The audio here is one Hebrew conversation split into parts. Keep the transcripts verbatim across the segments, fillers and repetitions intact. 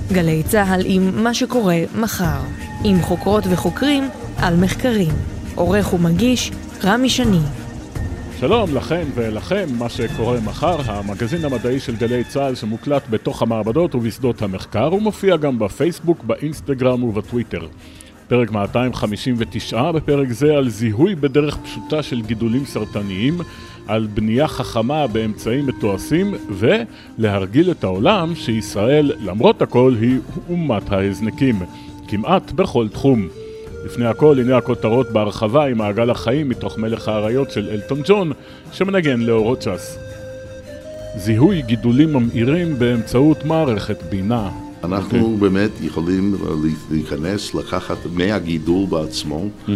גלי צהל עם מה שקורה מחר, עם חוקרות וחוקרים על מחקרים. עורך ומגיש רמי שני. שלום לכם ולכם, מה שקורה מחר, המגזין המדעי של גלי צהל שמוקלט בתוך המעבדות ובשדות המחקר, ומופיע גם בפייסבוק, באינסטגרם ובטוויטר. פרק מאתיים חמישים ותשע, בפרק זה על זיהוי בדרך פשוטה של גידולים סרטניים, על בנייה חכמה באמצעים מתועשים, ולהרגיל את העולם שישראל, למרות הכל, היא אומת ההזנקים, כמעט בכל תחום. לפני הכל, הנה הכותרות בהרחבה עם מעגל החיים מתוך מלך האריות של אלטון ג'ון, שמנגן לאורות ש"ס. זיהוי גידולים ממאירים באמצעות מערכת בינה. אנחנו okay. באמת יכולים להיכנס, לקחת מהגידול בעצמו, mm-hmm.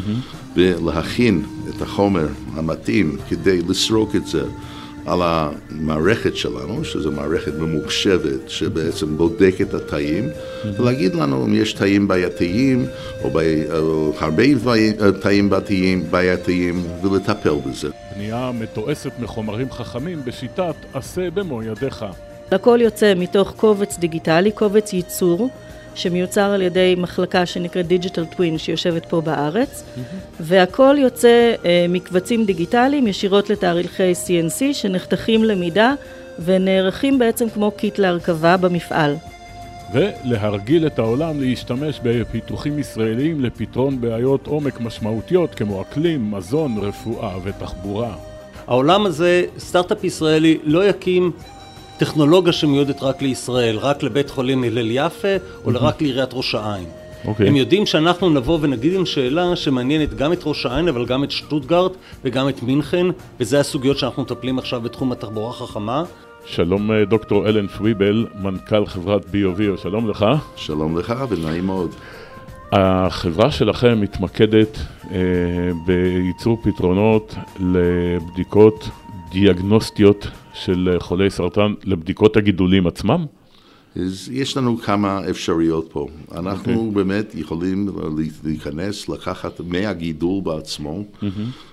ולהכין את החומר המתאים כדי לסרוק את זה על המערכת שלנו, שזו מערכת ממוחשבת שבעצם בודק את התאים, mm-hmm. ולהגיד לנו אם יש תאים בעייתיים או, ב... או הרבה תאים בעייתיים, בעייתיים ולטפל בזה. בנייה מתועסת מחומרים חכמים בשיטת עשה במו ידיך. הכל יוצא מתוך קובץ דיגיטלי, קובץ ייצור, שמיוצר על ידי מחלקה שנקראת Digital Twin שיושבת פה בארץ, mm-hmm. והכל יוצא אה, מקבצים דיגיטליים ישירות לתאריכי סי אן סי שנחתכים למידה ונערכים בעצם כמו קיט להרכבה במפעל. ולהרגיל את העולם להשתמש בפיתוחים ישראליים לפתרון בעיות עומק משמעותיות כמו אקלים, מזון, רפואה ותחבורה. העולם הזה, סטארט-אפ ישראלי לא יקים טכנולוגיה שמיועדת רק לישראל, רק לבית חולים הלל יפה, או רק לעיריית ראש העין. Okay. הם יודעים שאנחנו נבוא ונגיד עם שאלה שמעניינת גם את ראש העין, אבל גם את שטוטגרט וגם את מינכן, וזה הסוגיות שאנחנו מטפלים עכשיו בתחום התחבורה החכמה. שלום דוקטור אלן שוויבל, מנכ"ל חברת ביוביו, שלום לך. שלום לך ונעים מאוד. החברה שלכם מתמקדת אה, בייצור פתרונות לבדיקות דיאגנוסטיות של חולי סרטן לבדיקות הגידולים עצמם? אז יש לנו כמה אפשרויות פה. אנחנו okay. באמת יכולים להיכנס, לקחת מהגידול בעצמו, mm-hmm.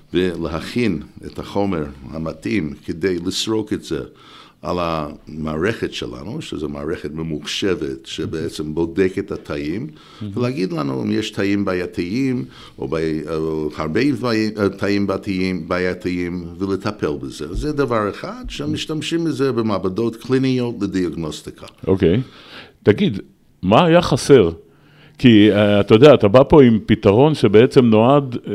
ולהכין את החומר המתאים כדי לסרוק את זה על המערכת שלנו, שזו מערכת ממוחשבת שבעצם בודק את התאים, mm-hmm. ולהגיד לנו אם יש תאים בעייתיים או, ב... או הרבה תאים בעייתיים, בעייתיים ולטפל בזה. זה דבר אחד שמשתמשים בזה במעבדות קליניות לדיאגנוסטיקה. אוקיי. Okay. תגיד, מה היה חסר? כי uh, אתה יודע, אתה בא פה עם פתרון שבעצם נועד, uh,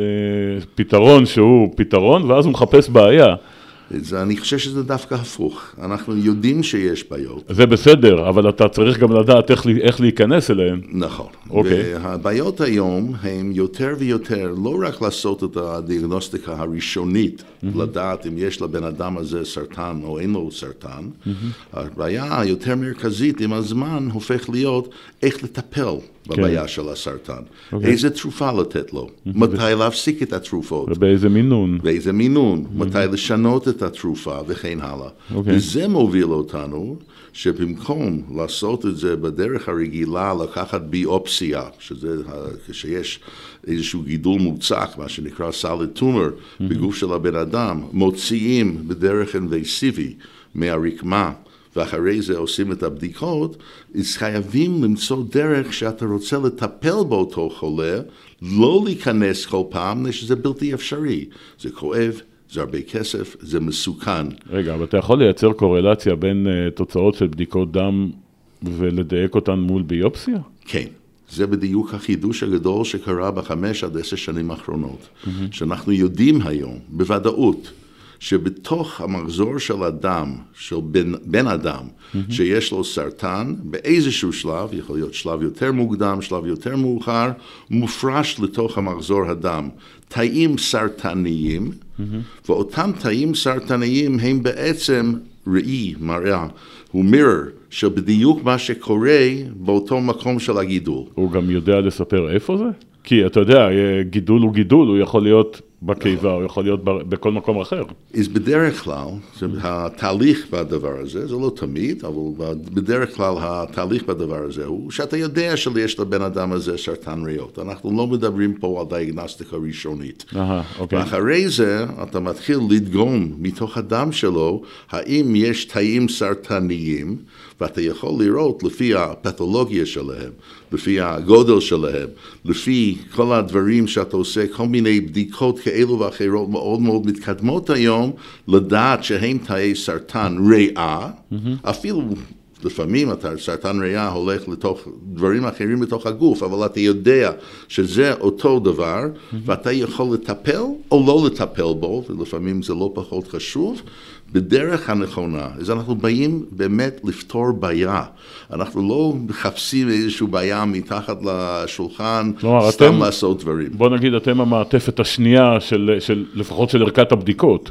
פתרון שהוא פתרון, ואז הוא מחפש בעיה. זה, אני חושב שזה דווקא הפוך. אנחנו יודעים שיש בעיות. זה בסדר, אבל אתה צריך גם לדעת איך, איך להיכנס אליהן. נכון. אוקיי. והבעיות היום הן יותר ויותר, לא רק לעשות את הדיאגנוסטיקה הראשונית, mm-hmm. לדעת אם יש לבן אדם הזה סרטן או אין לו סרטן. Mm-hmm. הבעיה היותר מרכזית עם הזמן הופך להיות איך לטפל בבעיה של הסרטן. Okay. איזה תרופה לתת לו, mm-hmm. מתי להפסיק את התרופות. ובאיזה מינון. באיזה מינון, mm-hmm. מתי לשנות את התרופה וכן הלאה. Okay. וזה מוביל אותנו שבמקום לעשות את זה בדרך הרגילה, לקחת ביופסיה, שזה, שיש איזשהו גידול מוצק, מה שנקרא solid tumor, mm-hmm. בגוף של הבן אדם, מוציאים בדרך אינבייסיבי מהרקמה, ואחרי זה עושים את הבדיקות, אז חייבים למצוא דרך שאתה רוצה לטפל באותו חולה, לא להיכנס כל פעם, שזה בלתי אפשרי. זה כואב, זה הרבה כסף, זה מסוכן. רגע, אבל אתה יכול לייצר קורלציה בין uh, תוצאות של בדיקות דם ולדייק אותן מול ביופסיה? כן. זה בדיוק החידוש הגדול שקרה בחמש עד עשר שנים האחרונות. Mm-hmm. שאנחנו יודעים היום, בוודאות, שבתוך המחזור של אדם, של בן, בן אדם, mm-hmm. שיש לו סרטן, באיזשהו שלב, יכול להיות שלב יותר מוקדם, שלב יותר מאוחר, מופרש לתוך המחזור הדם, תאים סרטניים, mm-hmm. ואותם תאים סרטניים הם בעצם ראי, מראה, הוא mirror, של בדיוק מה שקורה באותו מקום של הגידול. הוא גם יודע לספר איפה זה? כי אתה יודע, גידול הוא גידול, הוא יכול להיות בקיבה, הוא יכול להיות בכל מקום אחר. אז בדרך כלל, התהליך בדבר הזה, זה לא תמיד, אבל בדרך כלל התהליך בדבר הזה הוא שאתה יודע שיש לבן אדם הזה סרטן ריאות. אנחנו לא מדברים פה על דיאגנוסטיקה ראשונית. ואחרי זה אתה מתחיל לדגום מתוך הדם שלו, האם יש תאים סרטניים, ואתה יכול לראות לפי הפתולוגיה שלהם, לפי הגודל שלהם, לפי כל הדברים שאתה עושה, כל מיני בדיקות כאלו ואחרות מאוד מאוד מתקדמות היום, לדעת שהם תאי סרטן ריאה, mm-hmm. אפילו לפעמים אתה סרטן ריאה הולך לתוך דברים אחרים בתוך הגוף, אבל אתה יודע שזה אותו דבר, mm-hmm. ואתה יכול לטפל או לא לטפל בו, ולפעמים זה לא פחות חשוב, בדרך הנכונה. אז אנחנו באים באמת לפתור בעיה. אנחנו לא מחפשים איזושהי בעיה מתחת לשולחן, לא, סתם אתם, לעשות דברים. בוא נגיד, אתם המעטפת השנייה, של, של, לפחות של ערכת הבדיקות.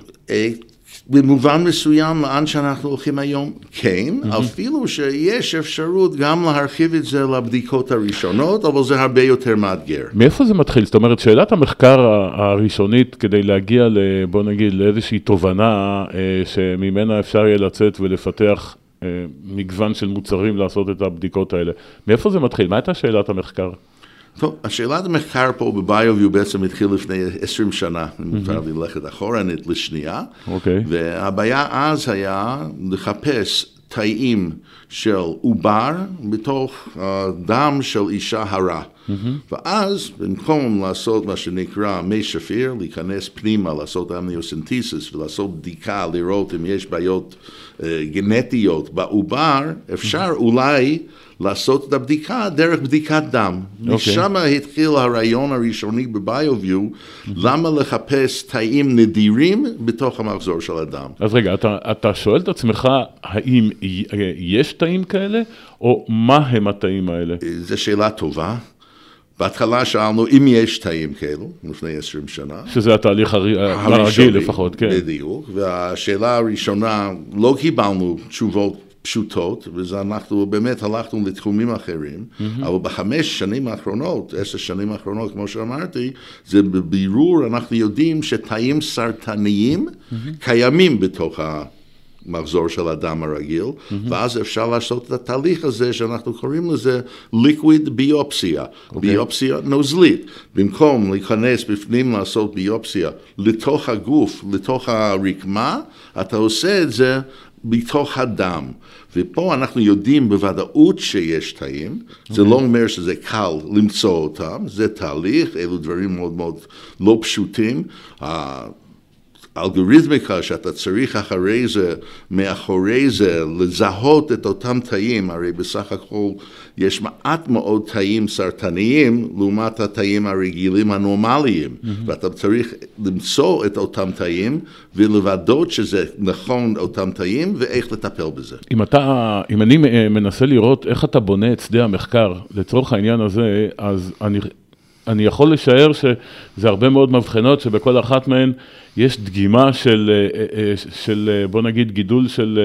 במובן מסוים לאן שאנחנו הולכים היום, כן, mm-hmm. אפילו שיש אפשרות גם להרחיב את זה לבדיקות הראשונות, אבל זה הרבה יותר מאתגר. מאיפה זה מתחיל? זאת אומרת, שאלת המחקר הראשונית כדי להגיע, בוא נגיד, לאיזושהי תובנה שממנה אפשר יהיה לצאת ולפתח מגוון של מוצרים לעשות את הבדיקות האלה. מאיפה זה מתחיל? מה הייתה שאלת המחקר? טוב, השאלת המחקר פה בביוביו בעצם התחיל לפני עשרים שנה, אני מותר לי ללכת אחורנית לשנייה, והבעיה אז היה לחפש תאים של עובר בתוך דם של אישה הרה. ואז במקום לעשות מה שנקרא מי שפיר, להיכנס פנימה, לעשות אמניוסינתסיס ולעשות בדיקה, לראות אם יש בעיות גנטיות בעובר, אפשר אולי לעשות את הבדיקה דרך בדיקת דם. Okay. משם התחיל הרעיון הראשוני בביוביו, mm-hmm. למה לחפש תאים נדירים בתוך המחזור של הדם. אז רגע, אתה, אתה שואל את עצמך, האם יש תאים כאלה, או מה הם התאים האלה? זו שאלה טובה. בהתחלה שאלנו אם יש תאים כאלו, לפני עשרים שנה. שזה התהליך הרגיל לפחות, כן. בדיוק, והשאלה הראשונה, לא קיבלנו תשובות פשוטות, וזה אנחנו באמת הלכנו לתחומים אחרים, mm-hmm. אבל בחמש שנים האחרונות, עשר שנים האחרונות, כמו שאמרתי, זה בבירור, אנחנו יודעים שתאים סרטניים mm-hmm. קיימים בתוך המחזור של הדם הרגיל, mm-hmm. ואז אפשר לעשות את התהליך הזה, שאנחנו קוראים לזה liquid ביופסיה, okay. ביופסיה נוזלית. במקום להיכנס בפנים לעשות ביופסיה לתוך הגוף, לתוך הרקמה, אתה עושה את זה בתוך הדם, ופה אנחנו יודעים בוודאות שיש תאים, okay. זה לא אומר שזה קל למצוא אותם, זה תהליך, אלו דברים מאוד מאוד לא פשוטים, האלגוריתמיקה שאתה צריך אחרי זה, מאחורי זה, לזהות את אותם תאים, הרי בסך הכל יש מעט מאוד תאים סרטניים, לעומת התאים הרגילים הנורמליים, mm-hmm. ואתה צריך למצוא את אותם תאים, ולוודאות שזה נכון אותם תאים, ואיך לטפל בזה. אם אתה, אם אני מנסה לראות איך אתה בונה את שדה המחקר, לצורך העניין הזה, אז אני... אני יכול לשער שזה הרבה מאוד מבחנות שבכל אחת מהן יש דגימה של, של בוא נגיד, גידול של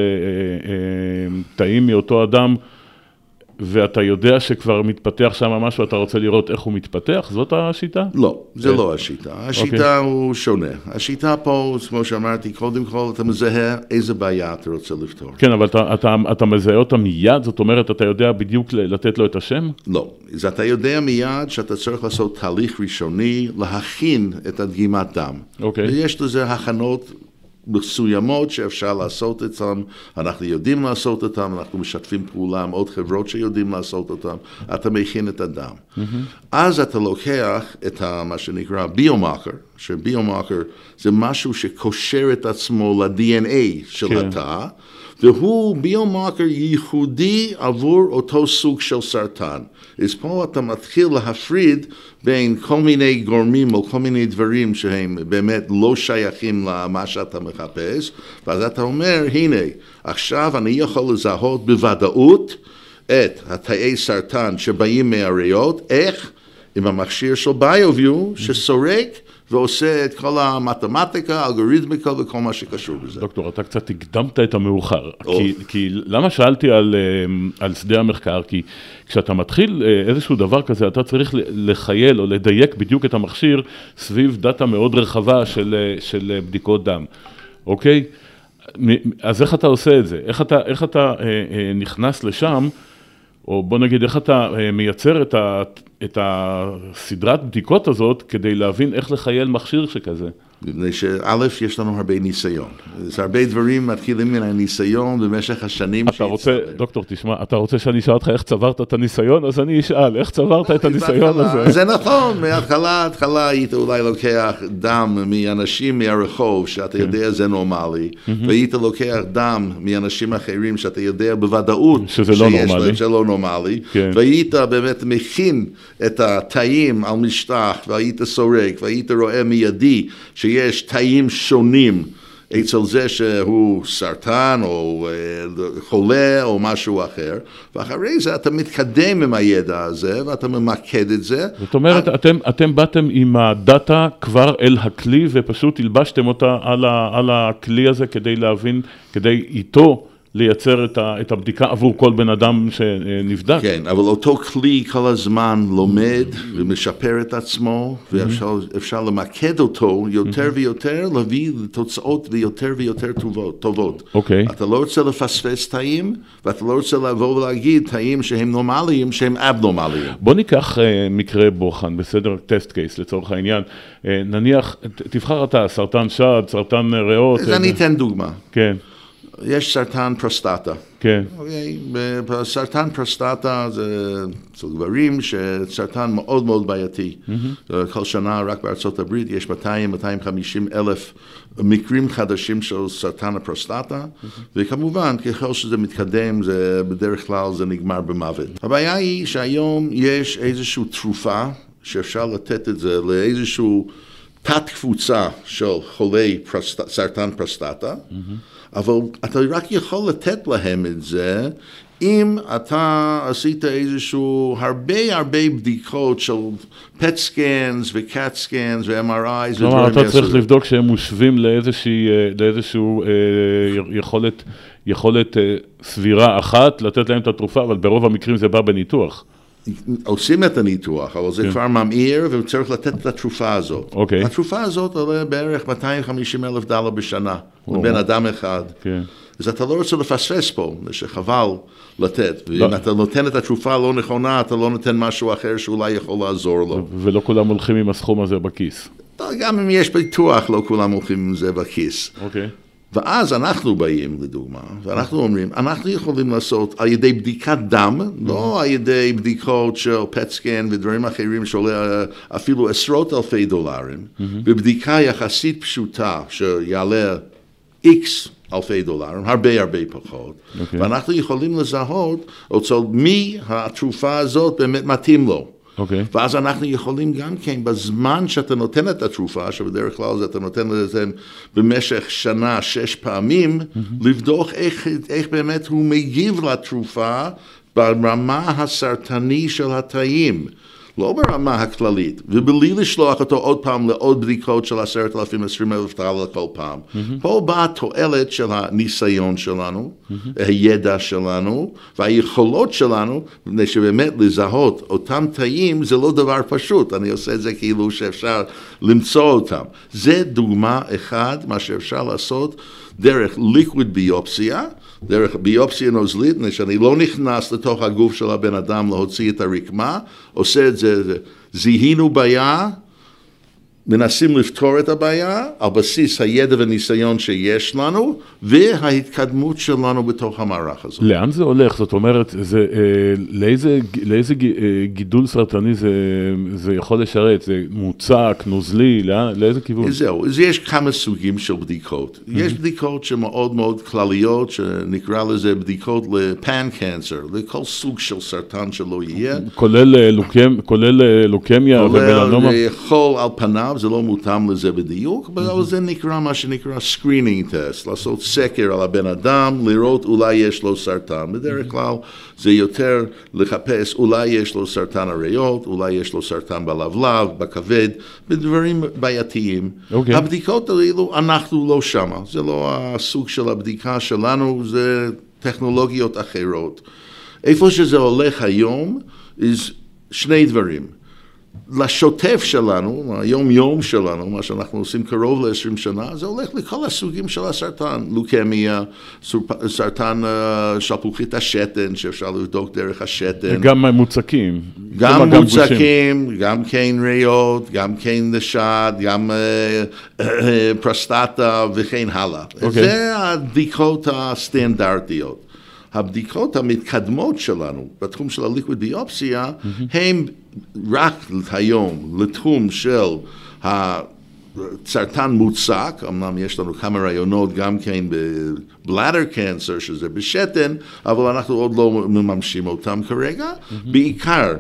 תאים מאותו אדם, ואתה יודע שכבר מתפתח שם משהו, אתה רוצה לראות איך הוא מתפתח? זאת השיטה? לא, זה לא השיטה. השיטה הוא שונה. השיטה פה, כמו שאמרתי, קודם כל אתה מזהה איזה בעיה אתה רוצה לפתור. כן, אבל אתה, אתה, אתה מזהה אותה מיד? זאת אומרת, אתה יודע בדיוק לתת לו את השם? לא. אז אתה יודע מיד שאתה צריך לעשות תהליך ראשוני, להכין את הדגימת דם. אוקיי. ויש לזה הכנות מסוימות שאפשר לעשות אותם, אנחנו יודעים לעשות אותם, אנחנו משתפים פעולה עם עוד חברות שיודעים לעשות אותם, אתה מכין את הדם. Mm-hmm. אז אתה לוקח את מה שנקרא ביומאקר, שביומאקר זה משהו שקושר את עצמו ל-די אן איי של כן. התא, והוא ביומאקר ייחודי עבור אותו סוג של סרטן. אז פה אתה מתחיל להפריד בין כל מיני גורמים או כל מיני דברים שהם באמת לא שייכים למה שאתה מחפש, ואז אתה אומר, הנה, עכשיו אני יכול לזהות בוודאות את התאי סרטן שבאים מהריאות, איך? עם המכשיר של ביוביו שסורק ועושה את כל המתמטיקה, אלגוריתמיקה וכל מה שקשור בזה. דוקטור, אתה קצת הקדמת את המאוחר, כי, כי למה שאלתי על, על שדה המחקר? כי כשאתה מתחיל איזשהו דבר כזה, אתה צריך לחייל או לדייק בדיוק את המכשיר סביב דאטה מאוד רחבה של, של בדיקות דם, אוקיי? אז איך אתה עושה את זה? איך אתה, איך אתה נכנס לשם, או בוא נגיד, איך אתה מייצר את, ה, את הסדרת בדיקות הזאת כדי להבין איך לחייל מכשיר שכזה? מפני שא', יש לנו הרבה ניסיון. יש הרבה דברים מתחילים מן הניסיון במשך השנים. אתה רוצה, דוקטור, תשמע, אתה רוצה שאני אשאל אותך איך צברת את הניסיון? אז אני אשאל, איך צברת את הניסיון הזה? זה נכון, מההתחלה, התחלה היית אולי לוקח דם מאנשים מהרחוב, שאתה יודע זה נורמלי, והיית לוקח דם מאנשים אחרים, שאתה יודע בוודאות שזה לא נורמלי. שזה לא נורמלי, והיית באמת מכין את התאים על משטח, והיית סורק, והיית רואה מיידי, שיש תאים שונים אצל זה שהוא סרטן או חולה או משהו אחר, ואחרי זה אתה מתקדם עם הידע הזה ואתה ממקד את זה. זאת אומרת, אתם, אתם באתם עם הדאטה כבר אל הכלי ופשוט הלבשתם אותה על, ה, על הכלי הזה כדי להבין, כדי איתו לייצר את, ה, את הבדיקה עבור כל בן אדם שנבדק. כן, אבל אותו כלי כל הזמן לומד ומשפר את עצמו, ואפשר אפשר למקד אותו יותר ויותר, להביא לתוצאות ויותר ויותר טובות. טובות. אוקיי. אתה לא רוצה לפספס תאים, ואתה לא רוצה לבוא ולהגיד תאים שהם נורמליים, שהם אבנורמליים. בוא ניקח uh, מקרה בוחן, בסדר, טסט קייס לצורך העניין. Uh, נניח, תבחר אתה, סרטן שד, סרטן ריאות. אז אני אתן דוגמה. כן. יש סרטן פרוסטטה. כן. אוקיי, סרטן פרוסטטה זה אצל גברים שסרטן מאוד מאוד בעייתי. כל שנה רק בארצות הברית יש מאתיים עד מאתיים וחמישים אלף מקרים חדשים של סרטן הפרוסטטה, וכמובן ככל שזה מתקדם זה בדרך כלל זה נגמר במוות. הבעיה היא שהיום יש איזושהי תרופה שאפשר לתת את זה לאיזושהי תת קבוצה של חולי פרוסט... סרטן פרוסטטה, אבל אתה רק יכול לתת להם את זה אם אתה עשית איזשהו הרבה הרבה בדיקות של פט סקנס וקאט סקנס ו-אם אר איי. כלומר, אתה צריך לבדוק שהם מושווים לאיזשהו יכולת, יכולת סבירה אחת, לתת להם את התרופה, אבל ברוב המקרים זה בא בניתוח. עושים את הניתוח, אבל זה כבר ממאיר וצריך לתת את התרופה הזאת. אוקיי. התרופה הזאת עולה בערך מאתיים וחמישים אלף דולר בשנה, לבן אדם אחד. כן. אז אתה לא רוצה לפספס פה, שחבל לתת. ואם אתה נותן את התרופה לא נכונה, אתה לא נותן משהו אחר שאולי יכול לעזור לו. ולא כולם הולכים עם הסכום הזה בכיס. גם אם יש ביטוח, לא כולם הולכים עם זה בכיס. אוקיי. ואז אנחנו באים, לדוגמה, ואנחנו אומרים, אנחנו יכולים לעשות על ידי בדיקת דם, לא על ידי בדיקות של פט סקן ודברים אחרים שעולה אפילו עשרות אלפי דולרים, בבדיקה יחסית פשוטה שיעלה איקס אלפי דולרים, הרבה הרבה פחות, ואנחנו יכולים לזהות אצל מי התרופה הזאת באמת מתאים לו. Okay. ואז אנחנו יכולים גם כן, בזמן שאתה נותן את התרופה, שבדרך כלל אתה נותן לזה במשך שנה, שש פעמים, mm-hmm. לבדוק איך, איך באמת הוא מגיב לתרופה ברמה הסרטני של התאים, לא ברמה הכללית, ובלי לשלוח אותו עוד פעם לעוד בדיקות של עשרת אלפים, עשרים אלף דולר כל פעם. Mm-hmm. פה באה התועלת של הניסיון שלנו, mm-hmm. הידע שלנו, והיכולות שלנו, מפני שבאמת לזהות אותם תאים זה לא דבר פשוט, אני עושה את זה כאילו שאפשר למצוא אותם. זה דוגמה אחד, מה שאפשר לעשות דרך ליקוויד ביופסיה, דרך ביופסיה נוזלית, שאני לא נכנס לתוך הגוף של הבן אדם להוציא את הרקמה, עושה את זה, זיהינו בעיה, מנסים לפתור את הבעיה, על בסיס הידע וניסיון שיש לנו, וההתקדמות שלנו בתוך המערך הזה. לאן זה הולך? זאת אומרת, זה, לאיזה, לאיזה גידול סרטני זה, זה יכול לשרת? זה מוצק, נוזלי, לאן, לאיזה כיוון? זהו, אז יש כמה סוגים של בדיקות. יש בדיקות שמאוד מאוד כלליות, שנקרא לזה בדיקות לפן קנצר, לכל סוג של סרטן שלא יהיה. כולל לוקמיה ומלנומה? כולל יכול על פניו, זה לא מותאם לזה בדיוק, אבל זה נקרא מה שנקרא screening test, לעשות סקר על הבן אדם, לראות אולי יש לו סרטן. בדרך כלל זה יותר לחפש, אולי יש לו סרטן הריאות, אולי יש לו סרטן בלבלב, בכבד, בדברים בעייתיים. Okay. הבדיקות האלו, אנחנו לא שמה, זה לא הסוג של הבדיקה שלנו, זה טכנולוגיות אחרות. איפה שזה הולך היום, is שני דברים. לשוטף שלנו, היום יום שלנו, מה שאנחנו עושים קרוב ל-עשרים שנה, זה הולך לכל הסוגים של הסרטן, לוקמיה, סרטן שלפוחית השתן, שאפשר לבדוק דרך השתן. וגם מוצקים. גם מוצקים, גם כן ריאות, גם כן נשד, גם פרסטטה וכן הלאה. זה הבדיקות הסטנדרטיות. הבדיקות המתקדמות שלנו בתחום של הליקוויד ביופסיה הם רק היום לתחום של הסרטן מוצק, אמנם יש לנו כמה רעיונות גם כן בבלאדר קנסר שזה בשתן, אבל אנחנו עוד לא מממשים אותם כרגע, בעיקר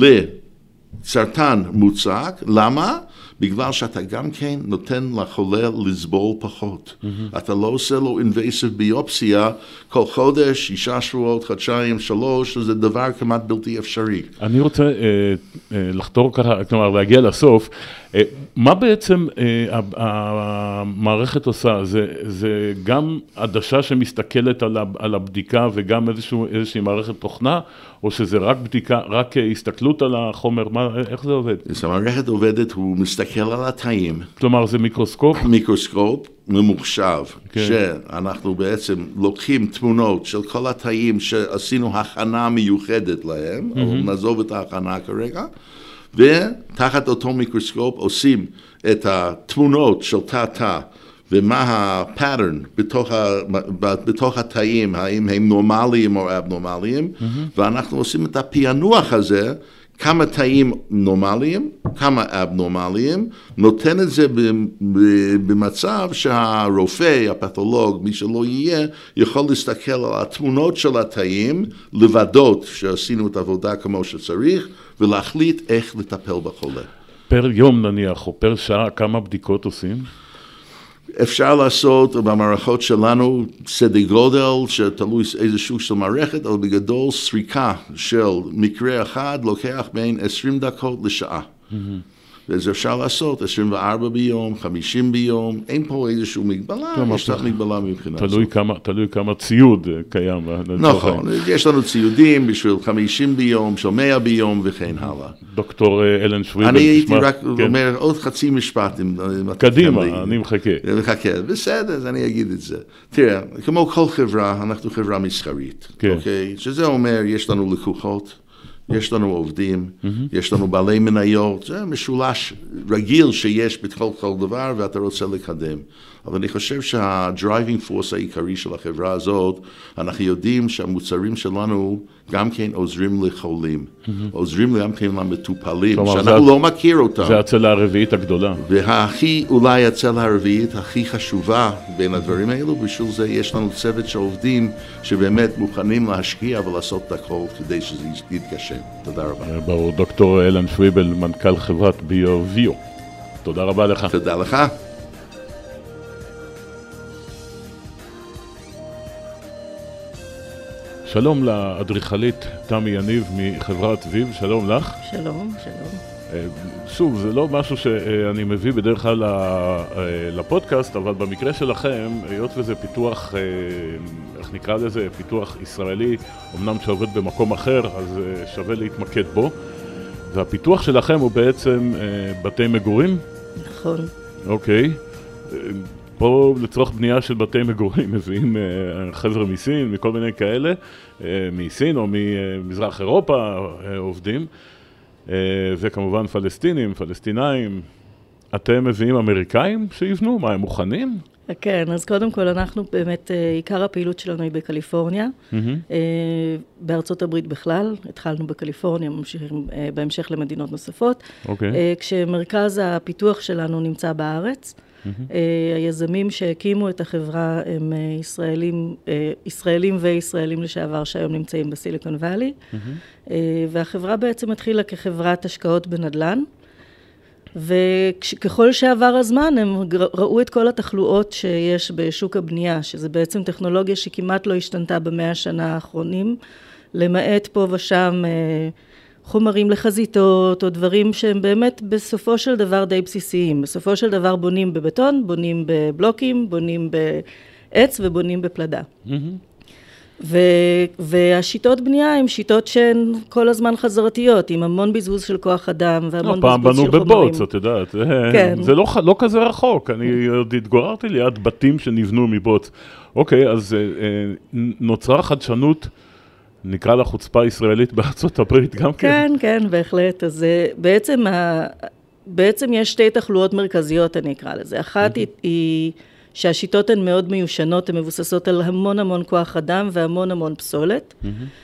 לסרטן מוצק. למה? בגלל שאתה גם כן נותן לחולה לסבול פחות. Mm-hmm. אתה לא עושה לו invasive ביופסיה כל חודש, שישה שבועות, חודשיים, שלוש, זה דבר כמעט בלתי אפשרי. אני רוצה אה, אה, לחתור ככה, כלומר להגיע לסוף. אה, מה בעצם אה, המערכת עושה? זה, זה גם עדשה שמסתכלת על, על הבדיקה וגם איזשהו, איזושהי מערכת תוכנה, או שזה רק בדיקה, רק הסתכלות על החומר? מה, איך זה עובד? אז המערכת עובדת, הוא מסתכל על התאים. כלומר, זה מיקרוסקופ? מיקרוסקופ ממוחשב, okay. שאנחנו בעצם לוקחים תמונות של כל התאים שעשינו הכנה מיוחדת להם, mm-hmm. אבל נעזוב את ההכנה כרגע, ותחת אותו מיקרוסקופ עושים את התמונות של תא-תא, ומה הפאטרן בתוך, ה, בתוך התאים, האם הם נורמליים או אבנורמליים, mm-hmm. ואנחנו עושים את הפענוח הזה, כמה תאים נורמליים, כמה אבנורמליים, נותן את זה במצב שהרופא, הפתולוג, מי שלא יהיה, יכול להסתכל על התמונות של התאים, לוודאות שעשינו את העבודה כמו שצריך, ולהחליט איך לטפל בחולה. פר יום נניח, או פר שעה, כמה בדיקות עושים? אפשר לעשות במערכות שלנו סדר גודל שתלוי איזה שוק של מערכת, אבל בגדול סריקה של מקרה אחד לוקח בין עשרים דקות לשעה. Mm-hmm. וזה אפשר לעשות עשרים וארבע ביום, חמישים ביום, אין פה איזשהו מגבלה, יש לך מגבלה מבחינה תלוי הזאת. כמה, תלוי כמה ציוד קיים. נכון, יש לנו ציודים בשביל חמישים ביום, של מאה ביום וכן הלאה. דוקטור אלן שוויבל. אני הייתי רק אומר עוד חצי משפט. קדימה, אני מחכה. מחכה, בסדר, אז אני אגיד את זה. תראה, כמו כל חברה, אנחנו חברה מסחרית, אוקיי? שזה אומר, יש לנו לקוחות, יש לנו עובדים, mm-hmm. יש לנו בעלי מניות, זה משולש רגיל שיש בכל כל דבר ואתה רוצה לקדם. אבל אני חושב שהדרייבינג פורס העיקרי של החברה הזאת, אנחנו יודעים שהמוצרים שלנו גם כן עוזרים לחולים, mm-hmm. עוזרים גם כן למטופלים, שאנחנו לא מכיר אותם. זה הצלע הרביעית הגדולה. והכי, אולי הצלע הרביעית הכי חשובה בין הדברים האלו, בשביל זה יש לנו צוות של עובדים שבאמת מוכנים להשקיע ולעשות את הכל כדי שזה יתגשם. תודה רבה. ברור, דוקטור אלן שוויבל, מנכ"ל חברת ביו-ויו. תודה רבה לך. תודה לך. שלום לאדריכלית תמי יניב מחברת ויו, שלום לך. שלום, שלום. שוב, זה לא משהו שאני מביא בדרך כלל לפודקאסט, אבל במקרה שלכם, היות וזה פיתוח, איך נקרא לזה, פיתוח ישראלי, אמנם שעובד במקום אחר, אז שווה להתמקד בו. והפיתוח שלכם הוא בעצם בתי מגורים? נכון. אוקיי. פה לצורך בנייה של בתי מגורים מביאים חבר'ה מסין, מכל מיני כאלה, מסין או ממזרח אירופה עובדים, וכמובן פלסטינים, פלסטינאים. אתם מביאים אמריקאים שיבנו? מה, הם מוכנים? כן, אז קודם כל אנחנו באמת, עיקר הפעילות שלנו היא בקליפורניה, mm-hmm. בארצות הברית בכלל, התחלנו בקליפורניה, ממשיכים בהמשך למדינות נוספות, okay. כשמרכז הפיתוח שלנו נמצא בארץ, Mm-hmm. היזמים שהקימו את החברה הם ישראלים, ישראלים וישראלים לשעבר שהיום נמצאים בסיליקון ואלי, mm-hmm. והחברה בעצם התחילה כחברת השקעות בנדל"ן, וככל שעבר הזמן הם ראו את כל התחלואות שיש בשוק הבנייה, שזה בעצם טכנולוגיה שכמעט לא השתנתה במאה השנה האחרונים, למעט פה ושם חומרים לחזיתות או דברים שהם באמת בסופו של דבר די בסיסיים. בסופו של דבר בונים בבטון, בונים בבלוקים, בונים בעץ ובונים בפלדה. ו- והשיטות בנייה הן שיטות שהן כל הזמן חזרתיות, עם המון בזבוז של כוח אדם והמון לא, בזבוז של חומרים. פעם בנו בבוץ, את יודעת. כן. זה לא, לא כזה רחוק. אני עוד התגוררתי ליד בתים שנבנו מבוץ. אוקיי, אז נוצרה חדשנות, נקרא לה חוצפה ישראלית בארצות הברית גם כן. כן, כן, בהחלט. אז בעצם, ה... בעצם יש שתי תחלואות מרכזיות, אני אקרא לזה. אחת היא... היא שהשיטות הן מאוד מיושנות, הן מבוססות על המון המון כוח אדם והמון המון פסולת.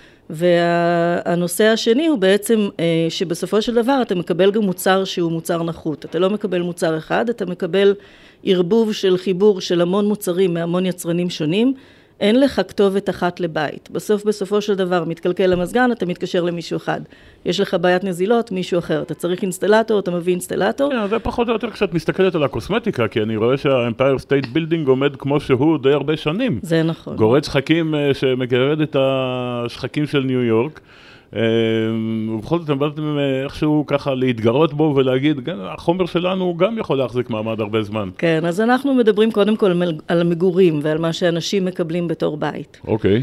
והנושא השני הוא בעצם שבסופו של דבר אתה מקבל גם מוצר שהוא מוצר נחות. אתה לא מקבל מוצר אחד, אתה מקבל ערבוב של חיבור של המון מוצרים מהמון יצרנים שונים. אין לך כתובת אחת לבית. בסוף, בסופו של דבר, מתקלקל למזגן, אתה מתקשר למישהו אחד. יש לך בעיית נזילות, מישהו אחר. אתה צריך אינסטלטור, אתה מביא אינסטלטור. כן, זה פחות או יותר כשאת מסתכלת על הקוסמטיקה, כי אני רואה שהאמפייר סטייט בילדינג עומד כמו שהוא די הרבה שנים. זה נכון. גורד שחקים שמגרד את השחקים של ניו יורק, ובכל זאת, באתם איכשהו ככה להתגרות בו ולהגיד, החומר שלנו גם יכול להחזיק מעמד הרבה זמן. כן, אז אנחנו מדברים קודם כל על המגורים ועל מה שאנשים מקבלים בתור בית. אוקיי.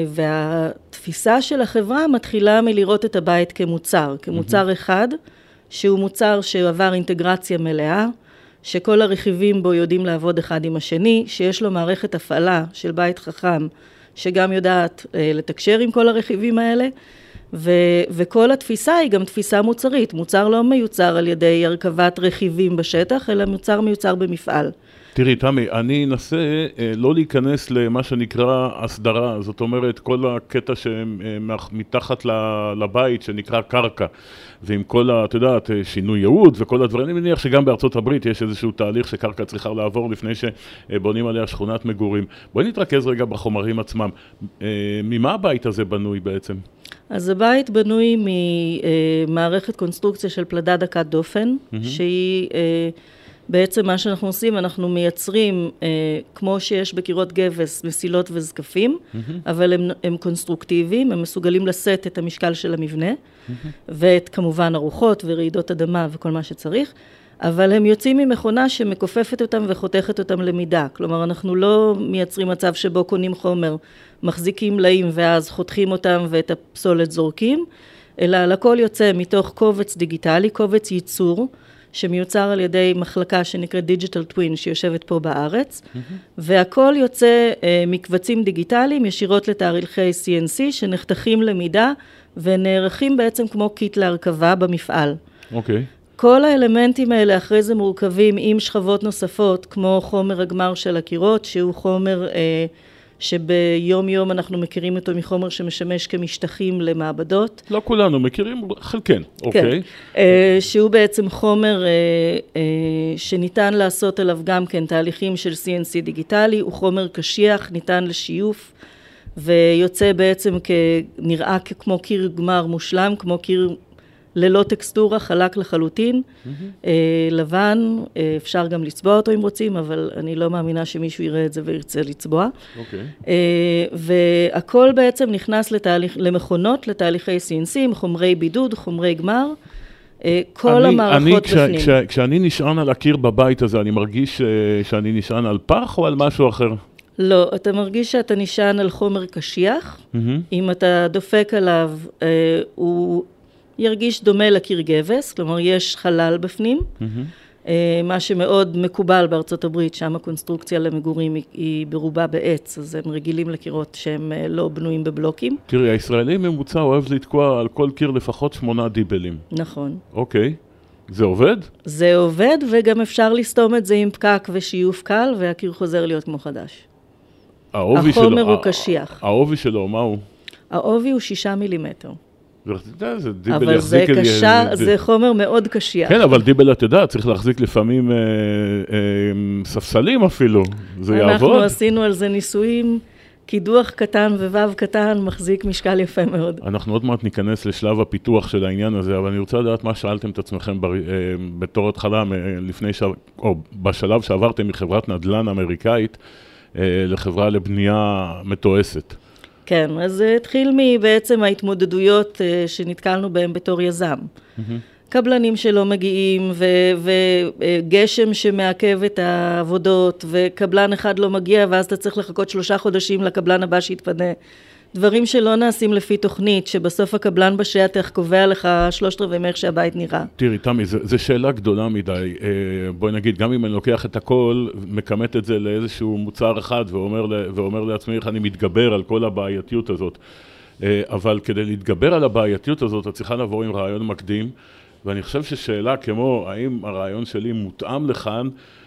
והתפיסה של החברה מתחילה מלראות את הבית כמוצר, כמוצר אחד, שהוא מוצר שעבר אינטגרציה מלאה, שכל הרכיבים בו יודעים לעבוד אחד עם השני, שיש לו מערכת הפעלה של בית חכם, שגם יודעת לתקשר עם כל הרכיבים האלה, ו- וכל התפיסה היא גם תפיסה מוצרית. מוצר לא מיוצר על ידי הרכבת רכיבים בשטח, אלא מוצר מיוצר במפעל. תראי, תמי, אני אנסה אה, לא להיכנס למה שנקרא הסדרה, זאת אומרת, כל הקטע שמתחת לבית שנקרא קרקע, ועם כל, ה, אתה יודעת, שינוי ייעוד וכל הדברים, אני מניח שגם בארצות הברית יש איזשהו תהליך שקרקע צריכה לעבור לפני שבונים עליה שכונת מגורים. בואי נתרכז רגע בחומרים עצמם. אה, ממה הבית הזה בנוי בעצם? אז הבית בנוי ממערכת קונסטרוקציה של פלדה דקת דופן, mm-hmm. שהיא בעצם מה שאנחנו עושים, אנחנו מייצרים, כמו שיש בקירות גבס, מסילות וזקפים, mm-hmm. אבל הם, הם קונסטרוקטיביים, הם מסוגלים לשאת את המשקל של המבנה, mm-hmm. ואת כמובן ארוחות ורעידות אדמה וכל מה שצריך, אבל הם יוצאים ממכונה שמכופפת אותם וחותכת אותם למידה. כלומר, אנחנו לא מייצרים מצב שבו קונים חומר, מחזיקים לאים ואז חותכים אותם ואת הפסולת זורקים, אלא הכל יוצא מתוך קובץ דיגיטלי, קובץ ייצור, שמיוצר על ידי מחלקה שנקראת Digital Twin, שיושבת פה בארץ, mm-hmm. והכל יוצא אה, מקבצים דיגיטליים ישירות לתאריכי סי אן סי, שנחתכים למידה ונערכים בעצם כמו קיט להרכבה במפעל. אוקיי. Okay. כל האלמנטים האלה אחרי זה מורכבים עם שכבות נוספות, כמו חומר הגמר של הקירות, שהוא חומר אה, שביום יום אנחנו מכירים אותו מחומר שמשמש כמשטחים למעבדות. לא כולנו מכירים, חלקן, אוקיי. כן. אה, שהוא בעצם חומר אה, אה, שניתן לעשות עליו גם כן תהליכים של סי אן סי דיגיטלי, הוא חומר קשיח, ניתן לשיוף, ויוצא בעצם כנראה כמו קיר גמר מושלם, כמו קיר ללא טקסטורה, חלק לחלוטין, mm-hmm. אה, לבן, אה, אפשר גם לצבוע אותו אם רוצים, אבל אני לא מאמינה שמישהו יראה את זה וירצה לצבוע. אוקיי. Okay. אה, והכל בעצם נכנס לתהליך, למכונות, לתהליכי סי אן סי, חומרי בידוד, חומרי גמר, אה, כל אני, המערכות אני, בפנים. כש, כש, כשאני נשען על הקיר בבית הזה, אני מרגיש אה, שאני נשען על פח או על משהו אחר? לא, אתה מרגיש שאתה נשען על חומר קשיח, mm-hmm. אם אתה דופק עליו, אה, הוא ירגיש דומה לקיר גבס, כלומר יש חלל בפנים, mm-hmm. מה שמאוד מקובל בארצות הברית, שם הקונסטרוקציה למגורים היא, היא ברובה בעץ, אז הם רגילים לקירות שהם לא בנויים בבלוקים. תראי, הישראלי ממוצע אוהב לתקוע על כל קיר לפחות שמונה דיבלים. נכון. אוקיי. זה עובד? זה עובד, וגם אפשר לסתום את זה עם פקק ושיוף קל, והקיר חוזר להיות כמו חדש. החומר שלו, הוא קשיח. העובי שלו, מה הוא? העובי הוא שישה מילימטר. זה דיבל אבל זה קשה, זה חומר מאוד קשיח. כן, אבל דיבל, את יודעת, צריך להחזיק לפעמים ספסלים אפילו, זה יעבוד. אנחנו עשינו על זה ניסויים, קידוח קטן ווו קטן מחזיק משקל יפה מאוד. אנחנו עוד מעט ניכנס לשלב הפיתוח של העניין הזה, אבל אני רוצה לדעת מה שאלתם את עצמכם בר... בתור התחלה, לפני ש... או בשלב שעברתם מחברת נדל"ן אמריקאית לחברה לבנייה מתועסת. כן, אז זה התחיל מבעצם ההתמודדויות שנתקלנו בהן בתור יזם. Mm-hmm. קבלנים שלא מגיעים, וגשם שמעכב את העבודות, וקבלן אחד לא מגיע, ואז אתה צריך לחכות שלושה חודשים לקבלן הבא שיתפנה. דברים שלא נעשים לפי תוכנית, שבסוף הקבלן בשטח קובע לך שלושת רבעי מאיך שהבית נראה. תראי, תמי, זו שאלה גדולה מדי. בואי נגיד, גם אם אני לוקח את הכל, מקמת את זה לאיזשהו מוצר אחד, ואומר, ואומר לעצמי איך אני מתגבר על כל הבעייתיות הזאת. אבל כדי להתגבר על הבעייתיות הזאת, את צריכה לעבור עם רעיון מקדים, ואני חושב ששאלה כמו, האם הרעיון שלי מותאם לכאן,